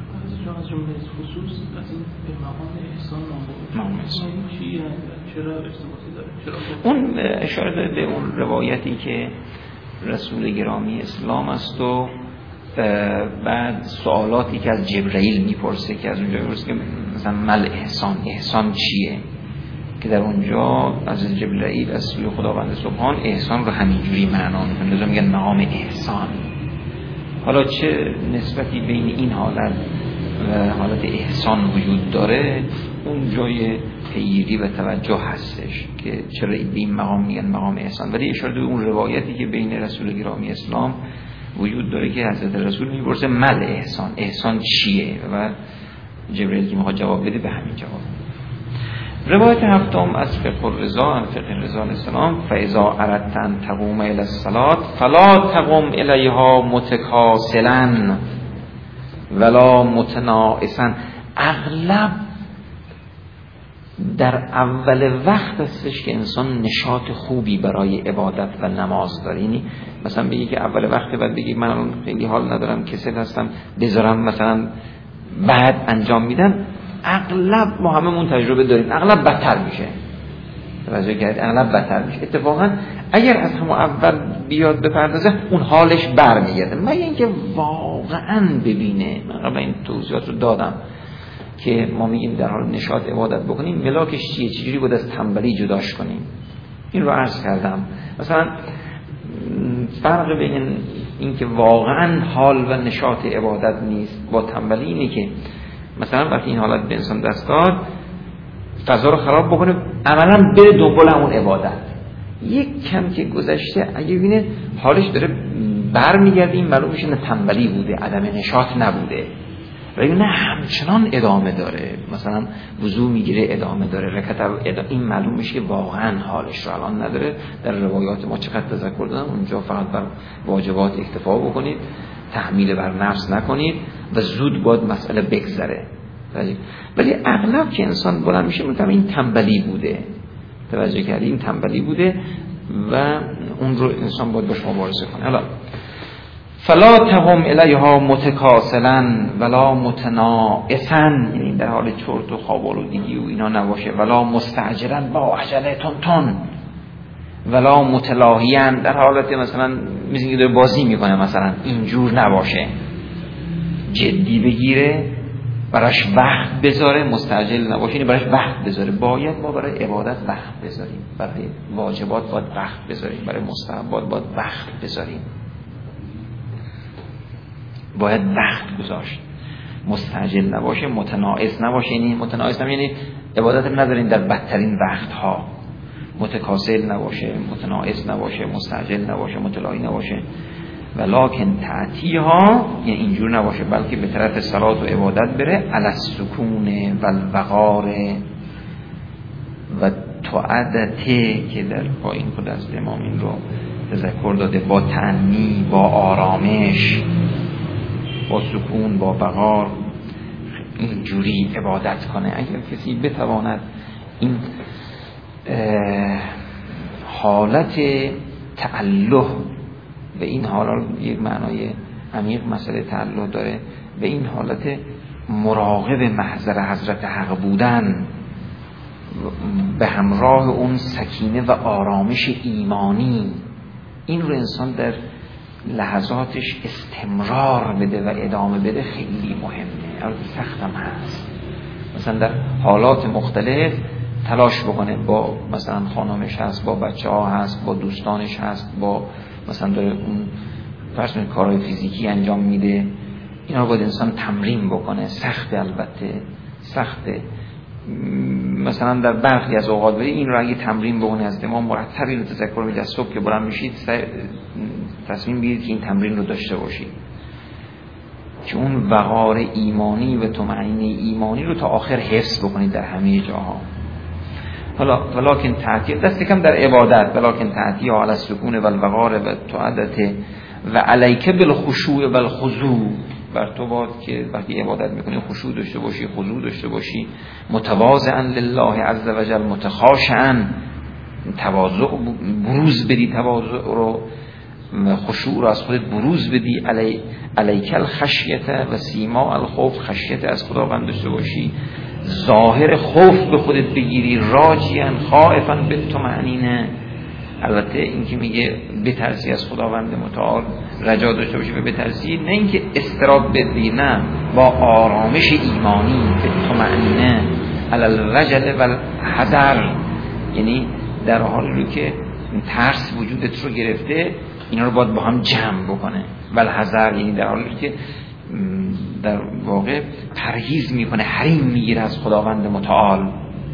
اینجا از جمله خصوص از این به مقام احسان نام برده چیه؟ چرا ارتباطی داره؟ چرا اون اشاره داره به اون روایتی که رسول گرامی اسلام است و بعد سوالاتی که از جبرئیل میپرسه که از اونجا میپرسه که مثلا مل احسان، احسان چیه، که در اونجا از جبرئیل از سوی خداوند سبحان احسان رو همینجوری معنا میکنه، لذا میگن مقام احسان. حالا چه نسبتی بین این حالت و حالت احسان وجود داره، اون جای پیگیری و توجه هستش که چرا به این مقام میگن مقام احسان. ولی اشاره به اون روایتی که بین رسول گرامی اسلام وجود داره که حضرت رسول میپرسه مل احسان، احسان چیه، و جبرئیل که میخواد جواب بده به همین جواب. روایت هفتم از فقه الرضا، فقه الرضا علیه السلام: فاذا اردت ان تقوم الی الصلاه فلا تقم الیها متکاسلا ولا متناعسا. اغلب در اول وقت هستش که انسان نشاط خوبی برای عبادت و نماز داره. یعنی مثلا بگی که اول وقت، بعد بگی من خیلی حال ندارم، کسل هستم، بذارم مثلا بعد انجام میدم، اغلب ما هممون تجربه داریم اغلب بدتر میشه. توجه کردید؟ اغلب بدتر میشه. اتفاقا اگر از همون اول بیاد بپردازه اون حالش برمیگرده، مگه اینکه واقعا ببینه. من قبلا این توضیحات رو دادم که ما میگیم در حال نشاط عبادت بکنیم ملاکش چیه، چجوری بود از تنبلی جداش کنیم. این رو عرض کردم. مثلا فرق بین این که واقعا حال و نشاط عبادت نیست با تنبلی اینه که مثلا وقتی این حالت به انسان دست داد فضا رو خراب بکنه، عملا بره دنبال همون عبادت. یک کم که گذشته اگه ببینه حالش داره برمیگرده، این معلوم میشه نه تنبلی بوده، عدم نشاط نبوده، ولی نه همچنان ادامه داره، مثلا وضو میگیره ادامه داره، رکعت ادامه، این معلوم میشه که واقعا حالش رو الان نداره. در روایات ما چقدر تذکر دادم، اونجا فقط بر واجبات اکتفا بکنید، تحمیل بر نفس نکنید و زود باید مسئله بگذره. ولی اغلب که انسان بلند میشه میگم این تنبلی بوده، توجه کردی، این تنبلی بوده و اون رو انسان باید باش مبارزه کنه. حالا فلا تقم الیها متکاسلا ولا متناعسا، یعنی در حال چرت و خواب‌آلودگی و اینا نباشه، ولا مستعجلا با عجله تون تون، ولا متلاهیا، در حالت مثلا میزنی داره بازی میکنه مثلا اینجور نباشه، جدی بگیره، براش وقت بذاره، مستعجل نباشه، یعنی براش وقت بذاره. باید ما برای عبادت وقت بذاریم، برای واجبات باید وقت بذاریم، برای مستحبات باید وقت بذاریم، باید وقت گذاشت، مستعجل نباشه، متناعس نباشه. یعنی متناعس نباشه یعنی عبادت ندارین در بدترین وقتها، متکاسل نباشه، متناعس نباشه، مستعجل نباشه، متلاهی نباشه. ولکن تعتیها، یعنی اینجور نباشه بلکه به طرف صلات و عبادت بره، علی السکون و الوقار و تعدته، که در پایین خود از امام این رو تذکر داده، با تأنی، با آرامش، با سکون، با وقار اینجوری عبادت کنه. اگر کسی بتواند این حالت تعلق به این حالا یک معنای عمیق مسئله تعلق داره، به این حالت مراقب محضر حضرت حق بودن به همراه اون سکینه و آرامش ایمانی، این رو انسان در لحظاتش استمرار بده و ادامه بده خیلی مهمه. البته سختم هست، مثلا در حالات مختلف تلاش بکنه، با مثلا خانمش هست، با بچه ها هست، با دوستانش هست، با مثلا داره اون فرض کنید کارهای فیزیکی انجام میده، اینا رو باید انسان تمرین بکنه. سخته، البته سخته. مثلا در برخی از اوقات ولی این رو اگه تمرین بکنه، از امام مرتب اینو تذکر میده، از صبح که بلند میشید تصمیم بگیرید که این تمرین رو داشته باشید، که اون وقار ایمانی و طمأنینه ایمانی رو تا آخر حفظ بکنید در همه جاها. حالا ولکن تعتی، دست کم در عبادت، ولکن تعتی علی السکون و الوقار و تعدته و علیک بالخشوع و الخضوع، بر تو باد که وقتی عبادت میکنی خشوع داشته باشی، خضوع داشته باشی، متواضعا لله عز و جل، متخاشعا، تواضع بروز بدی، تواضع رو خشوع رو از خودت بروز بدی. علی علیک الخشیت و سیما الخوف، خشیت از خداوند داشته باشی، ظاهر خوف به خودت بگیری، راجیان خائفا بالطمأنینه. البته این که میگه بترسی از خداوند متعال، رجا داشته باشی و بترسی، نه اینکه استراب بدی، نه، با آرامش ایمانی بالطمأنینه علی الوجل و الحذر، یعنی در حالی رو که ترس وجودت رو گرفته اینا رو باید با هم جمع بکنه. و الحذر یعنی در حالی که در واقع پرهیز میکنه، حریم میگیره از خداوند متعال.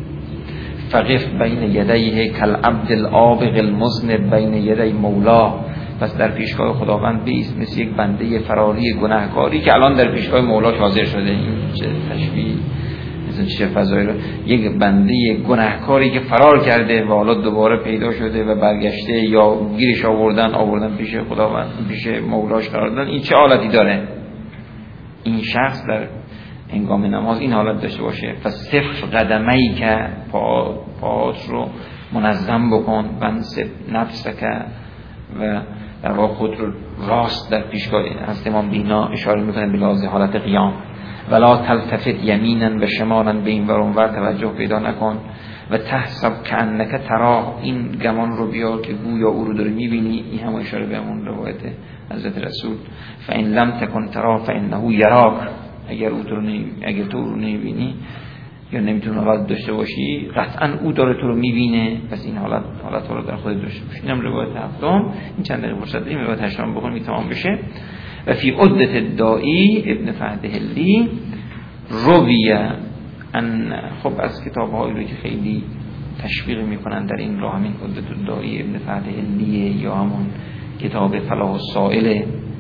فقف بین یدیه کالعبد العابق المذنب بین یدی مولا، پس در پیشگاه خداوند بیست مثل یک بنده فراری گناهکاری که الان در پیشگاه مولاش حاضر شده. این چه تشبیه، مثلا چه فضایی رو، یک بنده گناهکاری که فرار کرده و حالا دوباره پیدا شده و برگشته یا گیرش آوردن آوردن پیش خداوند، پیش مولاش قرار دادن. این چه حالتی داره؟ این شخص در هنگام نماز این حالت داشته باشه. فصف قدمی که پا پاهات رو منظم بکن، بنصب نفسک و در واقع خود رو راست در پیشگاه. از امام بینا اشاره میکنه به لحاظ حالت قیام. ولا تلتفت یمینا و شمالا، به این ور اون ور توجه پیدا نکن. و تحسب کأنک تراه، این گمان رو بیار که گویا او رو داری میبینی. این هم اشاره به همون روایت حضرت رسول فإن لم تکن تراه فإنه یراک، اگر او تو رو نمی... اگر تو رو نمیبینی یا نمیتونی حالت داشته باشی، قطعا او داره تو رو میبینه. پس این حالت حالت رو در خود داشته باشی. اینم روایت هفتم. این چند دقیقه فرصت داریم روایت هشتم بخونیم تمام بشه. و فی عدت الدائی ابن فهد هلی رویه ان، خب از کتاب‌هایی رو که خیلی تشویق میکنن در این راه، همین عدت الدائی ابن فهد هلیه یا همون کتاب فلاح السائل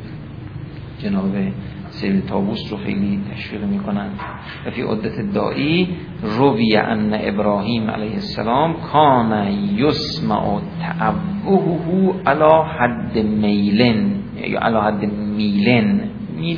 جناب سید طاووس رو خیلی تشویق میکنن. و فی عدت الدائی روی ان ابراهیم علیه السلام کان یسمع تعبهه علی حد میلن یا علی حد میلن، میل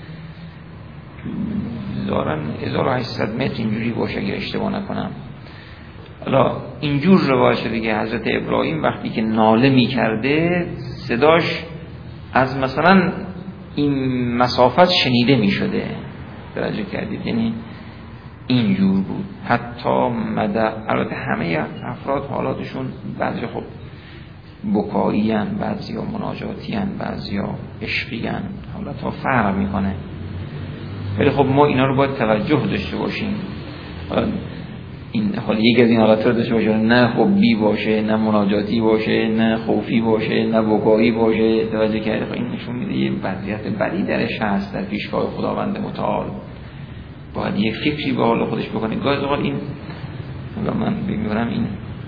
دارن هزار و هشتصد متر اینجوری باشه اگر اشتباه نکنم. حالا اینجور روایت شده که حضرت ابراهیم وقتی که ناله میکرده صداش از مثلا این مسافت شنیده می شده. توجه کردید؟ یعنی اینجور بود. حتی مدى، البته همه افراد حالاتشون بعضی خب بکایی هن، بعضی ها مناجاتی هن، بعضی ها عشقی هن، حالت ها فرق می کنه. ولی خب ما اینا رو باید توجه داشته باشیم. این حالا یک از این حالات رو داشته باشه، نه خبی باشه، نه مناجاتی باشه، نه خوفی باشه، نه بکایی باشه. توجه کرده؟ این نشون میده یه وضعیت بدی درش هست در پیشگاه خداوند متعال. باید یه فکری به حال خودش بکنه. گاهی اوقات این من میگم این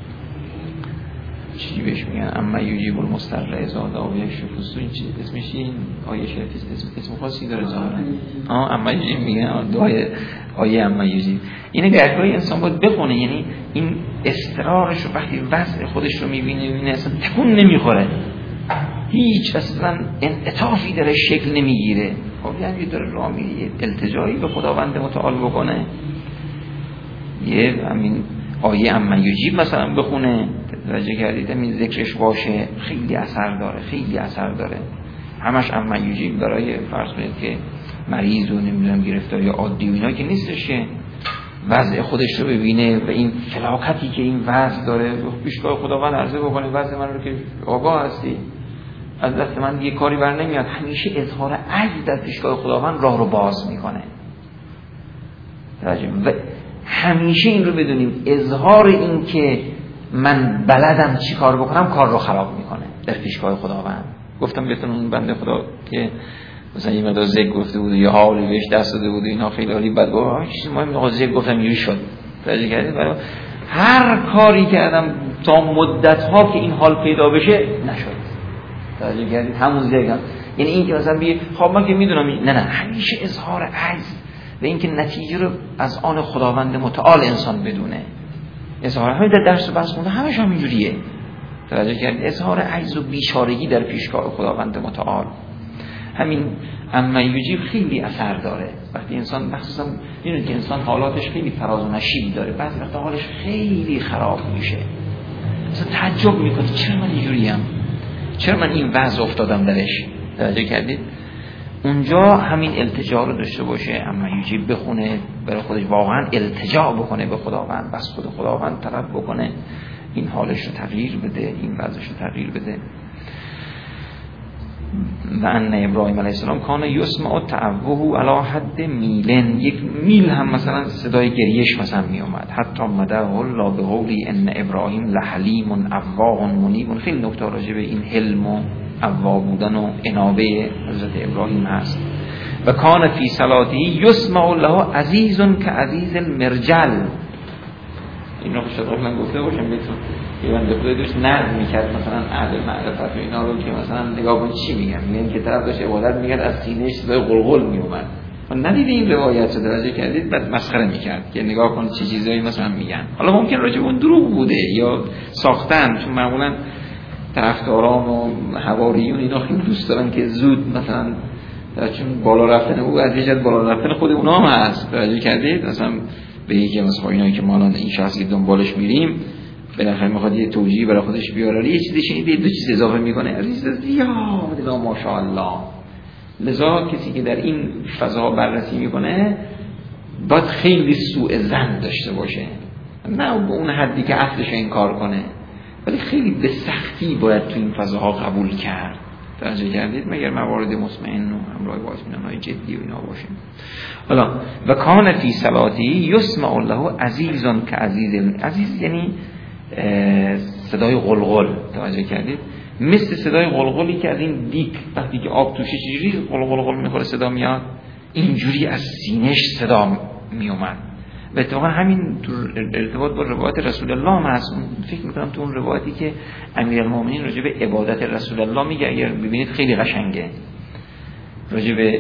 چی بهش میگن، اما یجیب المضطر اذا دعا یشفی، این چی اسمش؟ این آیه شریف اسم اسم خاصی داره ظاهرا. اه اما یجیب میگن دعای آیه اما یجیب. اینه گاهی انسان باید بخونه، یعنی این استقرارش رو وقتی وضع خودش رو میبینه میبینه اصلا تکون نمیخوره، هیچ اصلا انعطافی در شکل نمیگیره. خب یعنی داره راه میره التجایی به خداوند متعال بکنه. یه همین آیه اما یجیب مثلا بخونه، توجه کردید؟ این ذکرش باشه، خیلی اثر داره، خیلی اثر داره. همش اما یجیب برای فرض کنید که مریض و نمیدونم گرفتاری عادی و اینا که نیستش، که وضع خودش رو ببینه و این فلاکتی که این وضع داره پیشگاه خداوند عرضه بکنه وضع من رو که آگاه هستی، از دست من یه کاری بر نمیاد. همیشه اظهار عجز در پیشگاه خداوند راه رو باز میکنه. توجه و همیشه این رو بدونیم، اظهار این که من بلدم چی کار بکنم کار رو خراب میکنه در پیشگاه خداوند. گفتم بهتون اون بنده خدا که مثلا یه مقدار زگ گفته بود یا حالی بهش دست داده بود اینا، خیلی حالی بد گفت، چیزی مهم نیست، زگ گفتم یوری شد. توجه کردید؟ برای هر کاری کردم تا مدت ها که این حال پیدا بشه نشد. توجه کردید؟ همون زگ هم. یعنی این که مثلا بگه خب من که میدونم، نه نه، همیشه اظهار عجز و این که نتیجه رو از آن خداوند متعال انسان بدونه. اظهار همین در درس و بحث خونده همش هم اینجوریه. توجه کردید؟ اظهار عجز و بیچارگی در پیشگاه خداوند متعال. همین اما یجیب خیلی اثر داره. وقتی انسان مخصوصا میدونید که انسان حالاتش خیلی فراز و نشیب داره، بعضی وقتا حالش خیلی خراب میشه، مثلا تعجب میکنه چرا من اینجوریم، چرا من این وضع افتادم درش؟ توجه کردید؟ اونجا همین التجا رو داشته باشه، اما یوجیب بخونه برای خودش، واقعا التجا بکنه به خداوند، بس خود خداوند طلب بکنه این حالش رو تغییر بده، این وضعش رو تغییر بده. و ان ابراهیم علیه السلام کان یسمع تعوه علی حد میلن، یک میل هم مثلا صدای گریش مثلا می اومد. حتی مدعه الله به قولی ان ابراهیم لحلیم اواه منیب. خیلی نکته راجع به این حلم و اواه بودن و انابه حضرت ابراهیم هست. و کان فی صلاته یسمع له عزیز که عزیز المرجل. این رو شد من گفته باشم بهتون یه بنده خدای دوست نرد میکرد مثلا اهل معرفت و اینا رو که مثلا نگاه کن چی میگم، میگن که طرف داشت عبادت میکرد از سینهش صدای قلقل میومد. من ندیده این روایت رو درجه کردید، بعد مسخره میکرد که نگاه کن چه چیزایی مثلا میگن. حالا ممکن راجع به اون دروغ بوده یا ساختن، چون معمولا طرفداران و حواریون اینا خیلی دوست دارن که زود مثلا، چون بالا رفتن او از یه بالا رفتن خود اونا هم هست. درجه کردید مثلا به یکی از اینایی که ما الان این شخصی که دنبالش میریم بالاخره میخواد یه توجیه برای خودش بیاره، یه چیزی شنیده دو چیز اضافه میکنه، عزیز زیاد لا ماشاءالله. لذا کسی که در این فضاها بررسی میکنه باید خیلی سوء ظن داشته باشه، نه به اون حدی که اصلش انکار کنه، ولی خیلی به سختی باید تو این فضاها قبول کرد. توجه کردید؟ مگر موارد مطمئن و همراه با اطمینان‌های جدی و اینا باشه. حالا و کان فی صلاتی یسمع له عزیزان که عزیز، عزیز یعنی صدای قلقل. توجه کردید؟ مثل صدای قلقلی که از این دیک وقتی که آب توشه چجوری قلقل قلقل میخوره صدا میاد، اینجوری از سینه‌اش صدا میومد. و اتفاقا همین ارتباط با روایت رسول الله هم هست. فکر میکنم تو اون روایتی که امیرالمومنین راجع به عبادت رسول الله میگه، اگر ببینید خیلی قشنگه، راجع به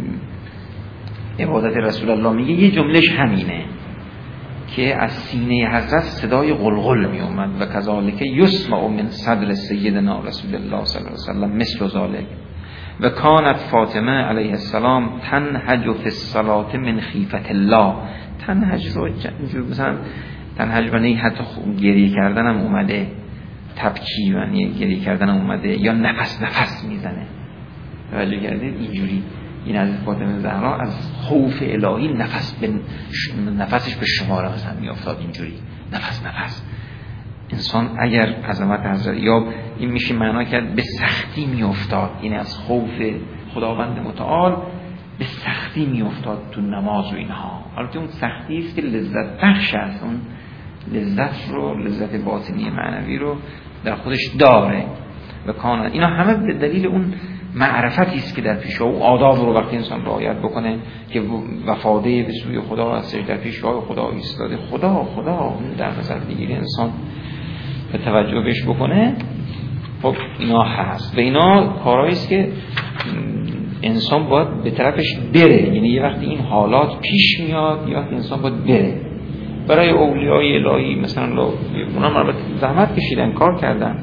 عبادت رسول الله میگه، یه جملهش همینه که از سینه حضرت صدای قلقل می اومد. و کذالک یسمع من صدر سیدنا رسول الله صلی الله علیه و سلم مثل ذلک. و کانت فاطمه علیه السلام تنهج فی الصلاة من خیفة الله. تنهج رو مثلا تنهج بنی حتی گریه کردن هم اومده، تبکی بنی گریه کردن هم اومده، یا نفس نفس میزنه. توجه کردید؟ اینجوری این از فاطمه زهرا از خوف الهی نفس به نفسش به شماره مثلا میافتاد، اینجوری نفس نفس. انسان اگر عظمت حضرت یا این میشه معنا کرد به سختی میافتاد، این از خوف خداوند متعال به سختی میافتاد تو نماز و اینها. البته اون سختی است که لذت بخش است، اون لذت رو، لذت باطنی معنوی رو در خودش داره. و کانا اینا همه به دلیل اون معرفتی است که در پیش او، آداب رو وقتی انسان رعایت بکنه که وفاده به سوی خدا از در پیش خدا ایستاده، خدا خدا در نظر بگیره انسان به توجه بهش بکنه، خب اینا هست. و اینا کارهایی است که انسان باید به طرفش بره، یعنی یه وقتی این حالات پیش میاد یا انسان باید بره. برای اولیای الهی مثلا اونا البته زحمت کشیدن، کار کردن،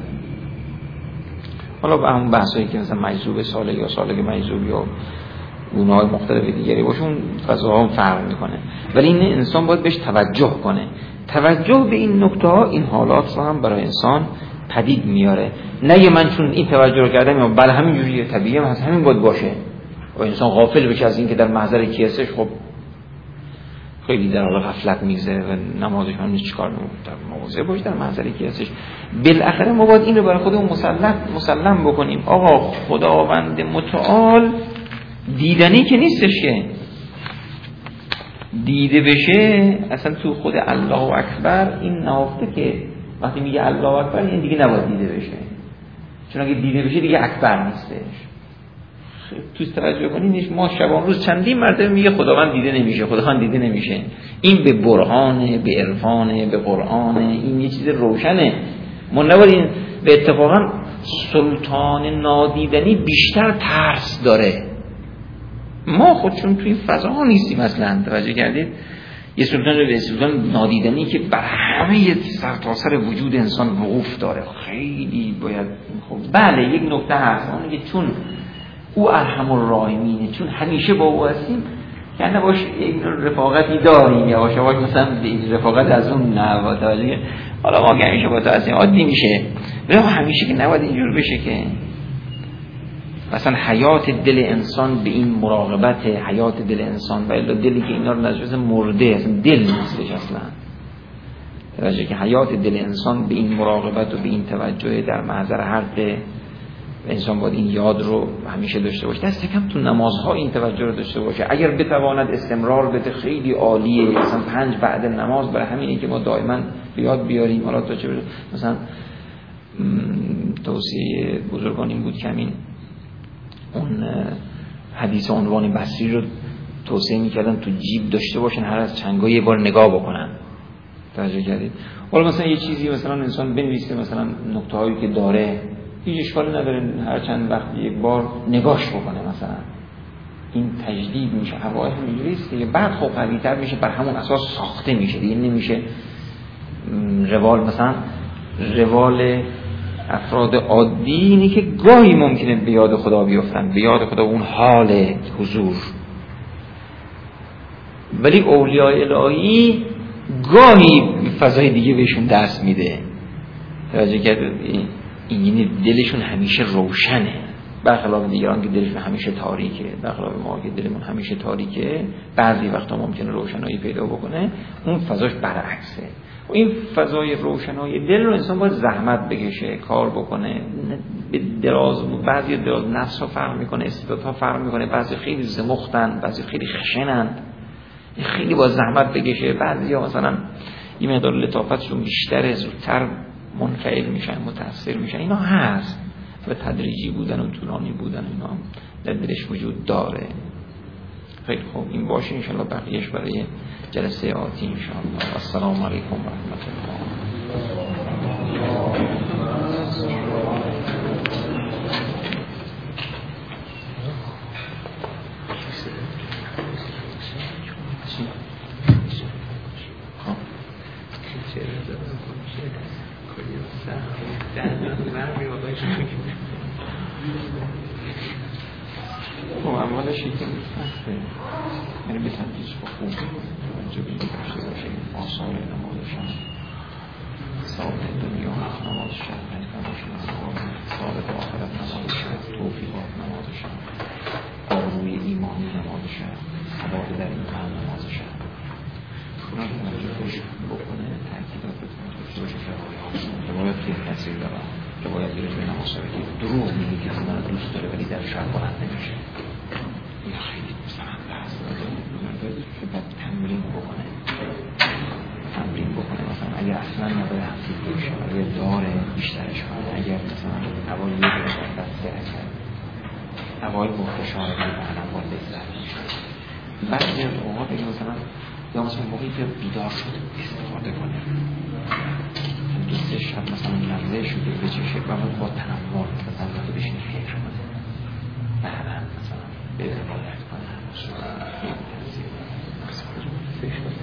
حالا به همون بحثایی که مثلا مجذوب ساله یا ساله مجذوب یا گونه‌های مختلف دیگری باشون فضاها هم فرق میکنه، ولی این انسان باید بهش توجه کنه. توجه به این نکته ها این حالات رو هم برای انسان پدید میاره. نه یه من چون این توجه رو کردم یا بله همین جوریه طبیعیه هست همین باید باشه و انسان غافل بشه از این که در محضر کیسش خب خیلی در حال غفلت میگذره و نمازش هم نیست، چیکار نمی‌کنه، مواظب باشه در محضر کیسش. بالاخره ما باید این رو برای خودمون مسلم مسلم بکنیم. آقا خداوند متعال دیدنی که نیستش، که دیده بشه اصلا تو خود الله اکبر این نهفته که وقتی میگه الله اکبر این دیگه نباید دیده بشه، چون اگه دیده بشه دیگه اکبر نیستش. تو توجه کنید ما شبان روز چندین مرتبه میگه خداوند دیده نمیشه، خداوند دیده نمیشه. این به برهانه، به عرفانه، به قرآنه، این یه چیز روشنه. ما نباید به اتفاقا سلطان نادیدنی بیشتر ترس داره. ما خودشون توی فضاها نیستیم اصلا. توجه کردید؟ یه سلطان به سلطان نادیدنی که بر همه سرتاسر وجود انسان وقوف داره، خیلی باید خب بله یک نکته هست اونه که چون او ارحم الراحمینه، چون همیشه با او هستیم که نباش این رفاقتی داریم، یواش یواش مثلا به این رفاقت از اون نه توجه حالا ما که همیشه با تو هستیم عادی میشه، ولی همیشه که نباید اینجور بشه که مثلا حیات دل انسان به این مراقبت، حیات دل انسان و الا دلی که اینا رو نجوز مرده اصلا دل نیستش اصلا. درجه که حیات دل انسان به این مراقبت و به این توجه در محضر حق انسان باید این یاد رو همیشه داشته باشه. دست کم تو نمازها این توجه رو داشته باشه. اگر بتواند استمرار بده خیلی عالیه، مثلا پنج بعد نماز، برای همینه که ما دائما یاد بیاریم. حالا تا چه مثلا توصیه بزرگان این بود که همین اون حدیث عنوان بصری رو توصیه میکردن تو جیب داشته باشن، هر از چنگا یه بار نگاه بکنن. توجه کردید؟ حالا مثلا یه چیزی مثلا انسان بنویسه، مثلا نکته هایی که داره هیچ اشکالی نداره هر چند وقت یک بار نگاش بکنه. مثلا این تجدید میشه. حوائج اینجوریه که بعد خب قوی‌تر میشه، بر همون اساس ساخته میشه دیگه، نمیشه روال. مثلا روال افراد عادی اینه که گاهی ممکنه به یاد خدا بیفتن، به یاد خدا اون حال حضور، ولی اولیاء الهی گاهی فضای دیگه بهشون دست میده. توجه کردید؟ این دلشون همیشه روشنه، برخلاف دیگران که دلشون همیشه تاریکه، برخلاف ما که دلمون همیشه تاریکه، بعضی وقتا ممکنه روشنایی پیدا بکنه، اون فضاش برعکسه. و این فضای روشنایی دل رو انسان باید زحمت بکشه، کار بکنه، به دراز، بعضی دراز نفس ها فرق میکنه، استعدادها فرق میکنه، بعضی خیلی زمختن، بعضی خیلی خشنن، خیلی باید زحمت بکشه. بعضی ها مثلا این مقدار لطافتشون بیشتره، زودتر منفعل میشن، متاثر میشن. اینا هست و تدریجی بودن و طولانی بودن اینا در دلش وجود داره. خیلی خوب، این باشه انشاءالله، بقیهش برای جلسه آتی انشاءالله. السلام علیکم و رحمت الله. خب اولش یکی هسته، یعنی به تدریج با خوب توجه به این داشته باشه آثار نمازشان، ثابت دنیا نمازشان، نمازشان ثابت آخرت نمازشان، توفیقات نمازشان، آروی ایمانی نمازشان، ثبات در این قرن نمازشان. اونا رو توجه خوش بکنه، تأکیدات رو توجه باشه که روایت خیلی تأثیر دارن. روایت دیگه به نمازهایی که دروغ میگه که من دوست داره ولی در شب بلند نمیشه، یا خیلی مثلا هست که باید تمرین بکنه تمرین بکنه مثلا اگر اصلا نداره حفظی بشه، اگر داره بیشترش کنه، اگر مثلا اوای یه داره دست درکت اوای مختشاره بکنه باید بگذره. بعضی از اوقات اگه مثلا یا مثلا موقعی که بیدار شده استفاده کنه، دو سه شب مثلا نمزه شده به چشه و من با تنمار مثلا باید بشینه فکر کنه، بعدا مثلا به روایت کنه خیلی تنظیر فکر کنه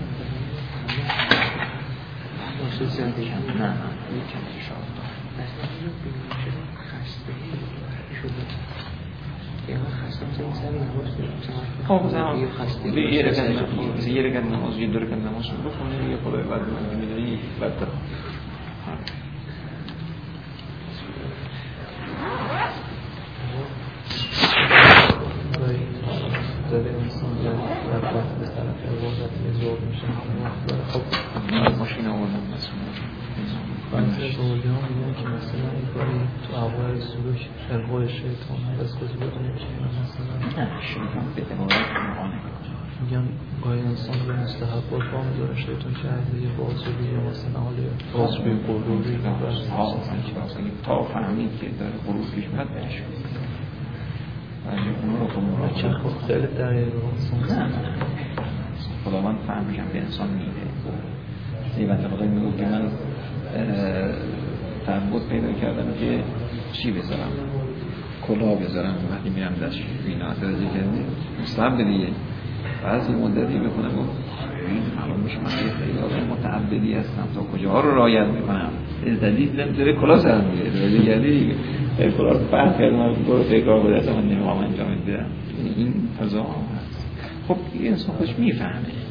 باشه زنده کم نه نه یک کم شاد داره خسته شده یه خسته مثلا سر نماز خب مثلا یه رکت نماز یه رکت نماز یه دو رکت نماز رو بخونه یه خدای بعد من میدونی بعد دارم زده انسان در وقت به طرف عبادت نزور میشه خب ماشین آوردن مسئول بعضی از اولی ها میگن که مثلا این کاری تو اول سلوک القای شیطان هست کسی بدونه که مثلا نه شیطان به دمارت مقانه میگن گاهی انسان به مستحبات با میداره شیطان که از یه بازوی یا مثلا حالی بازوی قلوبی تا فهمید که داره قلوب پیش مد برش بچه خود خیلی دقیقه نه خداوند فهمشم به انسان میده. نیبت خدای میگو که من تعبود پیدا کردم که چی بذارم کلاه بذارم وقتی میرم دستش بینا درجه کردی مستحب دیگه بعضی مدتی بکنم این معلوم میشه من خیلی آدم متعبدی هستم تا کجا رو رعایت میکنم ازدادید داره کلاه سرم میگه درجه کردی کلاه رو فرق کردم برو تکرار بده اصلا من نمیخوام انجام بدم. این فضا هست. خب این انسان خودش میفهمه